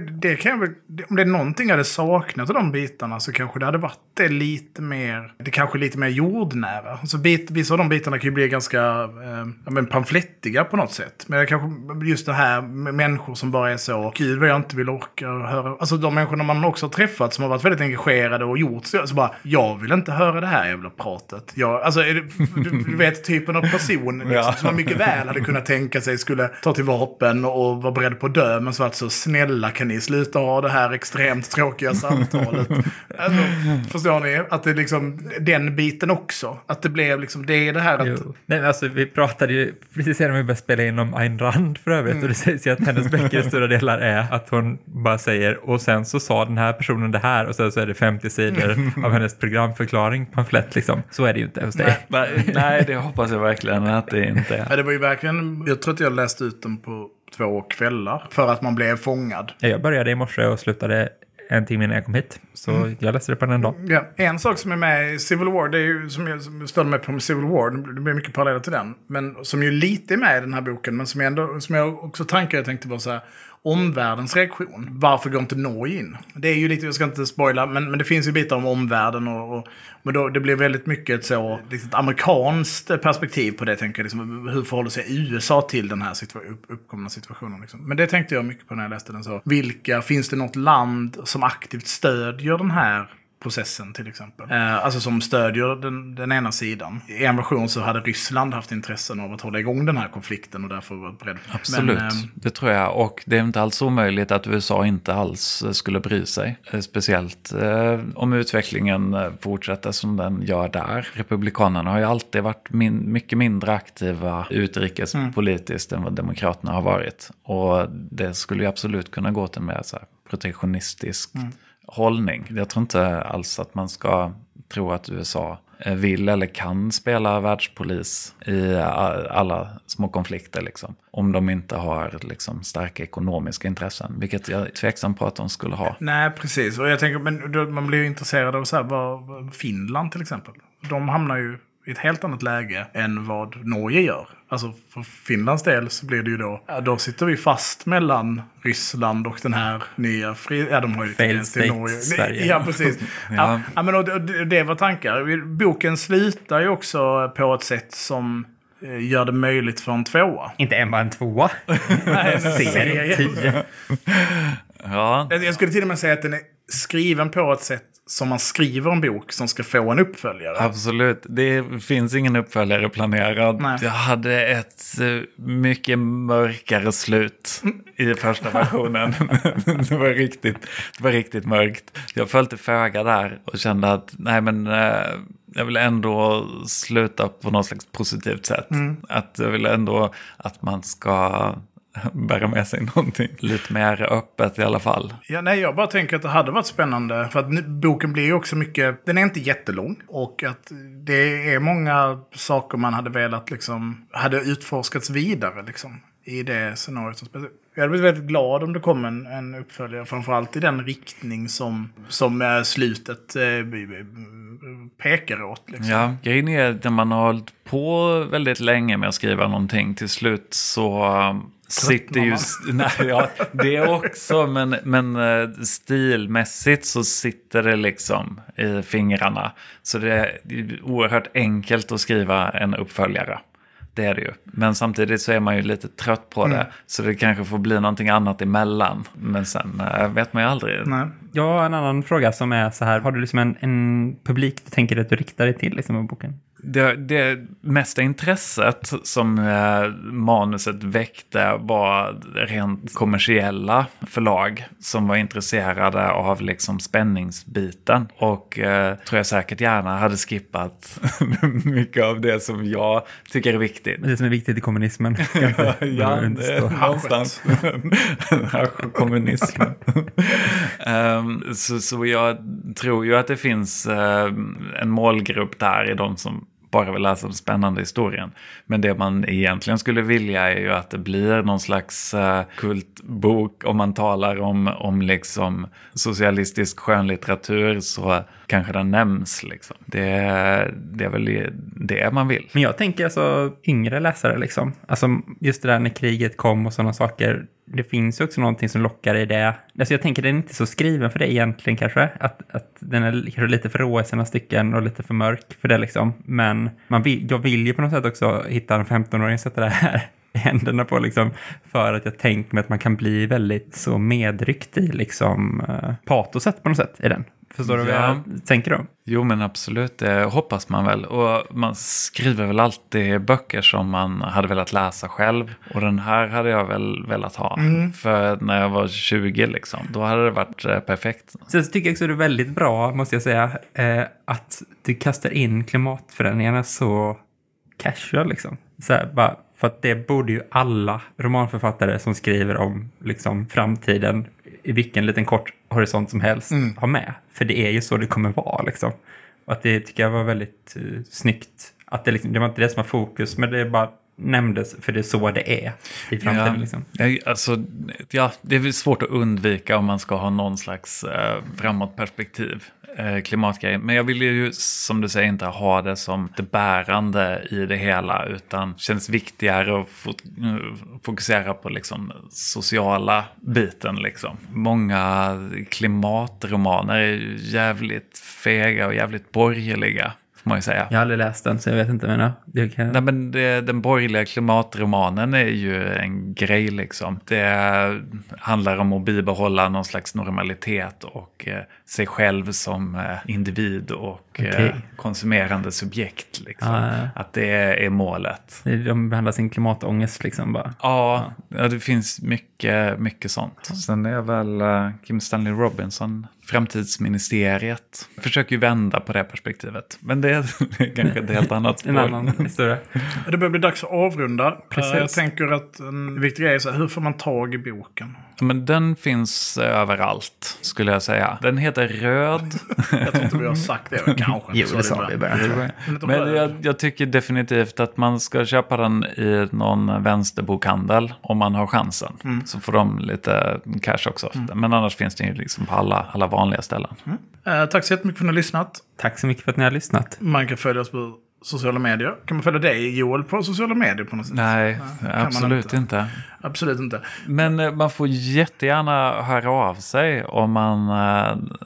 om det är någonting jag hade saknat av de bitarna, så kanske det hade varit det lite mer, det kanske lite mer jordnära. Alltså vissa av de bitarna kan ju bli ganska pamflettiga på något sätt. Men kanske just det här med människor som bara är så, gud vad jag inte vill orka höra. Alltså de människorna man också har träffat som har varit väldigt engagerade och gjort så bara, jag vill inte höra det här jävla pratet. Du vet typen av person liksom, som man mycket väl hade kunnat tänka sig skulle ta till vapen och vara beredd på att dö, men så att så snälla kan ni sluta ha det här extremt tråkiga samtalet. Alltså, förstår ni? Att det liksom, den biten också. Att det blev liksom, det är det här att... Nej, alltså vi pratade ju precis innan vi började spela in om Ayn Rand för övrigt, och det sägs ju att hennes böcker i stora delar är att hon bara säger, och sen så sa den här personen det här, och sen så är det 50 sidor av hennes programförklaring, pamflett liksom. Så är det ju inte hos dig. Nej, det hoppas jag verkligen att det inte är. Ja, det var ju verkligen, jag tror att jag läste ut den på 2 kvällar för att man blev fångad. Jag började i morse och slutade en timme innan jag kom hit. Så jag läste det på en dag. Ja, en sak som är med i Civil War, det är ju som jag stödde mig på med Civil War, det blir mycket paralleller till den, men som ju lite är med i den här boken, men som jag också jag tänkte vara så här, omvärldens reaktion. Varför går inte Norge in? Det är ju lite, jag ska inte spoila, men det finns ju bitar om omvärlden men då, det blir väldigt mycket ett så ett amerikanskt perspektiv på det, tänker jag, liksom, hur förhåller sig USA till den här uppkomna situationen liksom. Men det tänkte jag mycket på när jag läste den så. Finns det något land som aktivt stödjer den här processen till exempel? Alltså som stödjer den ena sidan. I en version så hade Ryssland haft intressen av att hålla igång den här konflikten och därför var beredd. Absolut, det tror jag. Och det är inte alls omöjligt att USA inte alls skulle bry sig. Speciellt om utvecklingen fortsätter som den gör där. Republikanerna har ju alltid varit mycket mindre aktiva utrikespolitiskt än vad demokraterna har varit. Och det skulle ju absolut kunna gå till mer så här protektionistisk hållning. Jag tror inte alls att man ska tro att USA vill eller kan spela världspolis i alla små konflikter liksom. Om de inte har liksom starka ekonomiska intressen, vilket jag är tveksam på att de skulle ha. Nej, precis. Och jag tänker, men man blir ju intresserad av så här, vad Finland till exempel. De hamnar ju i ett helt annat läge än vad Norge gör. Alltså för Finlands del så blir det ju då sitter vi fast mellan Ryssland och den här nya de har ju failed till Norge. Sverige. Ja, precis. Ja, men det var tankar. Boken slutar ju också på ett sätt som gör det möjligt för en 2:a. Inte bara en 2:a. Nej, serie 10. Ja. Jag skulle till och med säga att den är skriven på ett sätt som man skriver en bok som ska få en uppföljare. Absolut. Det finns ingen uppföljare planerad. Nej. Jag hade ett mycket mörkare slut i första versionen. Det var riktigt mörkt. Jag följde föga där och kände att jag vill ändå sluta på något slags positivt sätt. Att jag vill ändå att man ska bära med sig någonting lite mer öppet i alla fall. Ja, jag bara tänker att det hade varit spännande. För att boken blir ju också mycket... Den är inte jättelång. Och att det är många saker man hade velat hade utforskats vidare i det scenariot som spelar. Jag hade blivit väldigt glad om det kom en uppföljare. Framförallt i den riktning som slutet pekar åt. Ja, grejen är att när man har hållit på väldigt länge med att skriva någonting, till slut så sitter ju... Nej, ja, det också, men stilmässigt så sitter det i fingrarna. Så det är oerhört enkelt att skriva en uppföljare. Det är det ju. Men samtidigt så är man ju lite trött på det. Så det kanske får bli någonting annat emellan. Men sen vet man ju aldrig. Nej. Ja, en annan fråga som är så här. Har du en publik du tänker att du riktar dig till med boken? Det mesta intresset som manuset väckte var rent kommersiella förlag som var intresserade av spänningsbiten. Och tror jag säkert gärna hade skippat mycket av det som jag tycker är viktigt. Det som är viktigt i kommunismen. Ja, det är någonstans. Kommunismen. Så jag tror ju att det finns en målgrupp där i de som bara vill läsa den spännande historien. Men det man egentligen skulle vilja är ju att det blir någon slags kultbok. Om man talar om socialistisk skönlitteratur så kanske den nämns. Det är väl det man vill. Men jag tänker yngre läsare just det där när kriget kom och sådana saker. Det finns ju också någonting som lockar i det. Jag tänker den är inte så skriven för det egentligen kanske. Att den är kanske lite för rå i sina stycken och lite för mörk för det Men jag vill ju på något sätt också hitta en 15-åring och sätta det här i händerna på för att jag tänker mig att man kan bli väldigt så medryckt i patoset på något sätt i den. Förstår du vad jag tänker då? Jo, men absolut. Det hoppas man väl. Och man skriver väl alltid böcker som man hade velat läsa själv. Och den här hade jag väl velat ha. För när jag var 20 då hade det varit perfekt. Sen så tycker jag också det är väldigt bra, måste jag säga, att du kastar in klimatförändringarna så casual Så här, bara, för att det borde ju alla romanförfattare som skriver om framtiden i vilken liten kort horisont som helst ha med. För det är ju så det kommer vara Och att det tycker jag var väldigt snyggt. Att det var inte det som var fokus, men det bara nämndes för det är så det är i framtiden. Det är väl svårt att undvika om man ska ha någon slags framåtperspektiv. Klimatgrej. Men jag vill ju, som du säger, inte ha det som det bärande i det hela, utan det känns viktigare att fokusera på sociala biten. Många klimatromaner är jävligt fega och jävligt borgerliga, får man ju säga. Jag har aldrig läst den, så jag vet inte. Nej, men den borgerliga klimatromanen är ju en grej. Det handlar om att bibehålla någon slags normalitet och sig själv som individ och konsumerande subjekt. Att det är målet. De behandlar sin klimatångest bara. Ja, det finns mycket sånt. Sen är väl Kim Stanley Robinson framtidsministeriet. Försöker ju vända på det perspektivet. Men det är kanske ett helt annat spår. En annan historia. Det börjar bli dags att avrunda. Precis. Jag tänker att en viktig grej är hur får man tag i boken? Men den finns överallt, skulle jag säga. Den heter Röd. Jag tror inte vi har sagt det kanske. Jo, det sa vi bara. Men jag tycker definitivt att man ska köpa den i någon vänsterbokhandel om man har chansen. Så får de lite cash också. Men annars finns det ju på alla vanliga ställen. Tack så jättemycket för att ni har lyssnat. Tack så mycket för att ni har lyssnat. Man kan följa oss på sociala medier. Kan man följa dig, Joel, på sociala medier på något sätt? Nej, absolut inte. Absolut inte. Men man får jättegärna höra av sig om man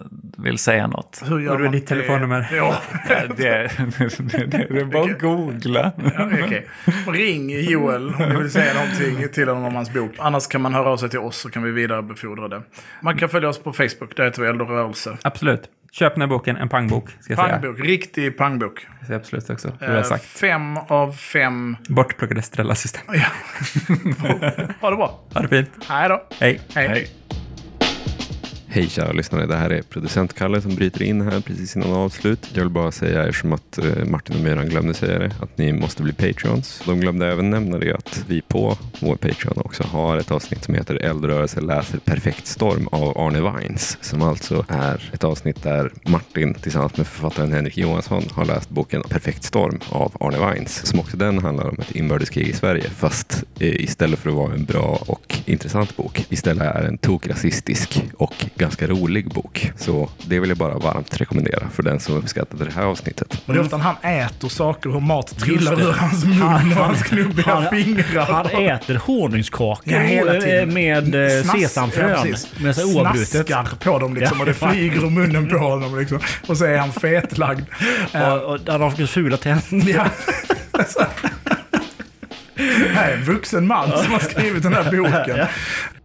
vill säga något. Hur gör Och då är man ditt telefonnummer. Ja. Det är bara att googla. Ja, okej. Ring Joel om ni vill säga någonting till honom om hans bok. Annars kan man höra av sig till oss så kan vi vidarebefordra det. Man kan följa oss på Facebook, där heter vi Eldorörelse. Absolut. Köp den här boken, en pangbok, ska jag säga. Pangbok, riktig pangbok. Det säger absolut också. Det har jag sagt. 5 av 5. Bortplockade Strella-system. Ja. Ha det bra. Ha det fint. Hej då. Hej. Hej. Hej kära lyssnare, det här är producent Kalle som bryter in här precis innan avslut. Jag vill bara säga, eftersom att Martin och Myran glömde säga det, att ni måste bli Patreons. De glömde även nämna det att vi på vår Patreon också har ett avsnitt som heter Eldrörelse läser Perfekt storm av Arne Weins. Som alltså är ett avsnitt där Martin tillsammans med författaren Henrik Johansson har läst boken Perfekt storm av Arne Weins. Som också den handlar om ett inbördeskrig i Sverige, fast istället för att vara en bra och intressant bok, istället är en tokrasistisk och ganska rolig bok. Så det vill jag bara varmt rekommendera för den som uppskattade det här avsnittet. Och det är ofta han äter saker och mat trillar ur hans mun och hans knubbiga fingrar. Han äter honungskakor hela tiden. med sesamfrön. Med så oavbrutet. Snaskar på dem liksom, och det flyger ur munnen på honom liksom. Och så är han fetlagd. Och han har fått fula tänder. Ja. Det här är en vuxen man som har skrivit den här boken.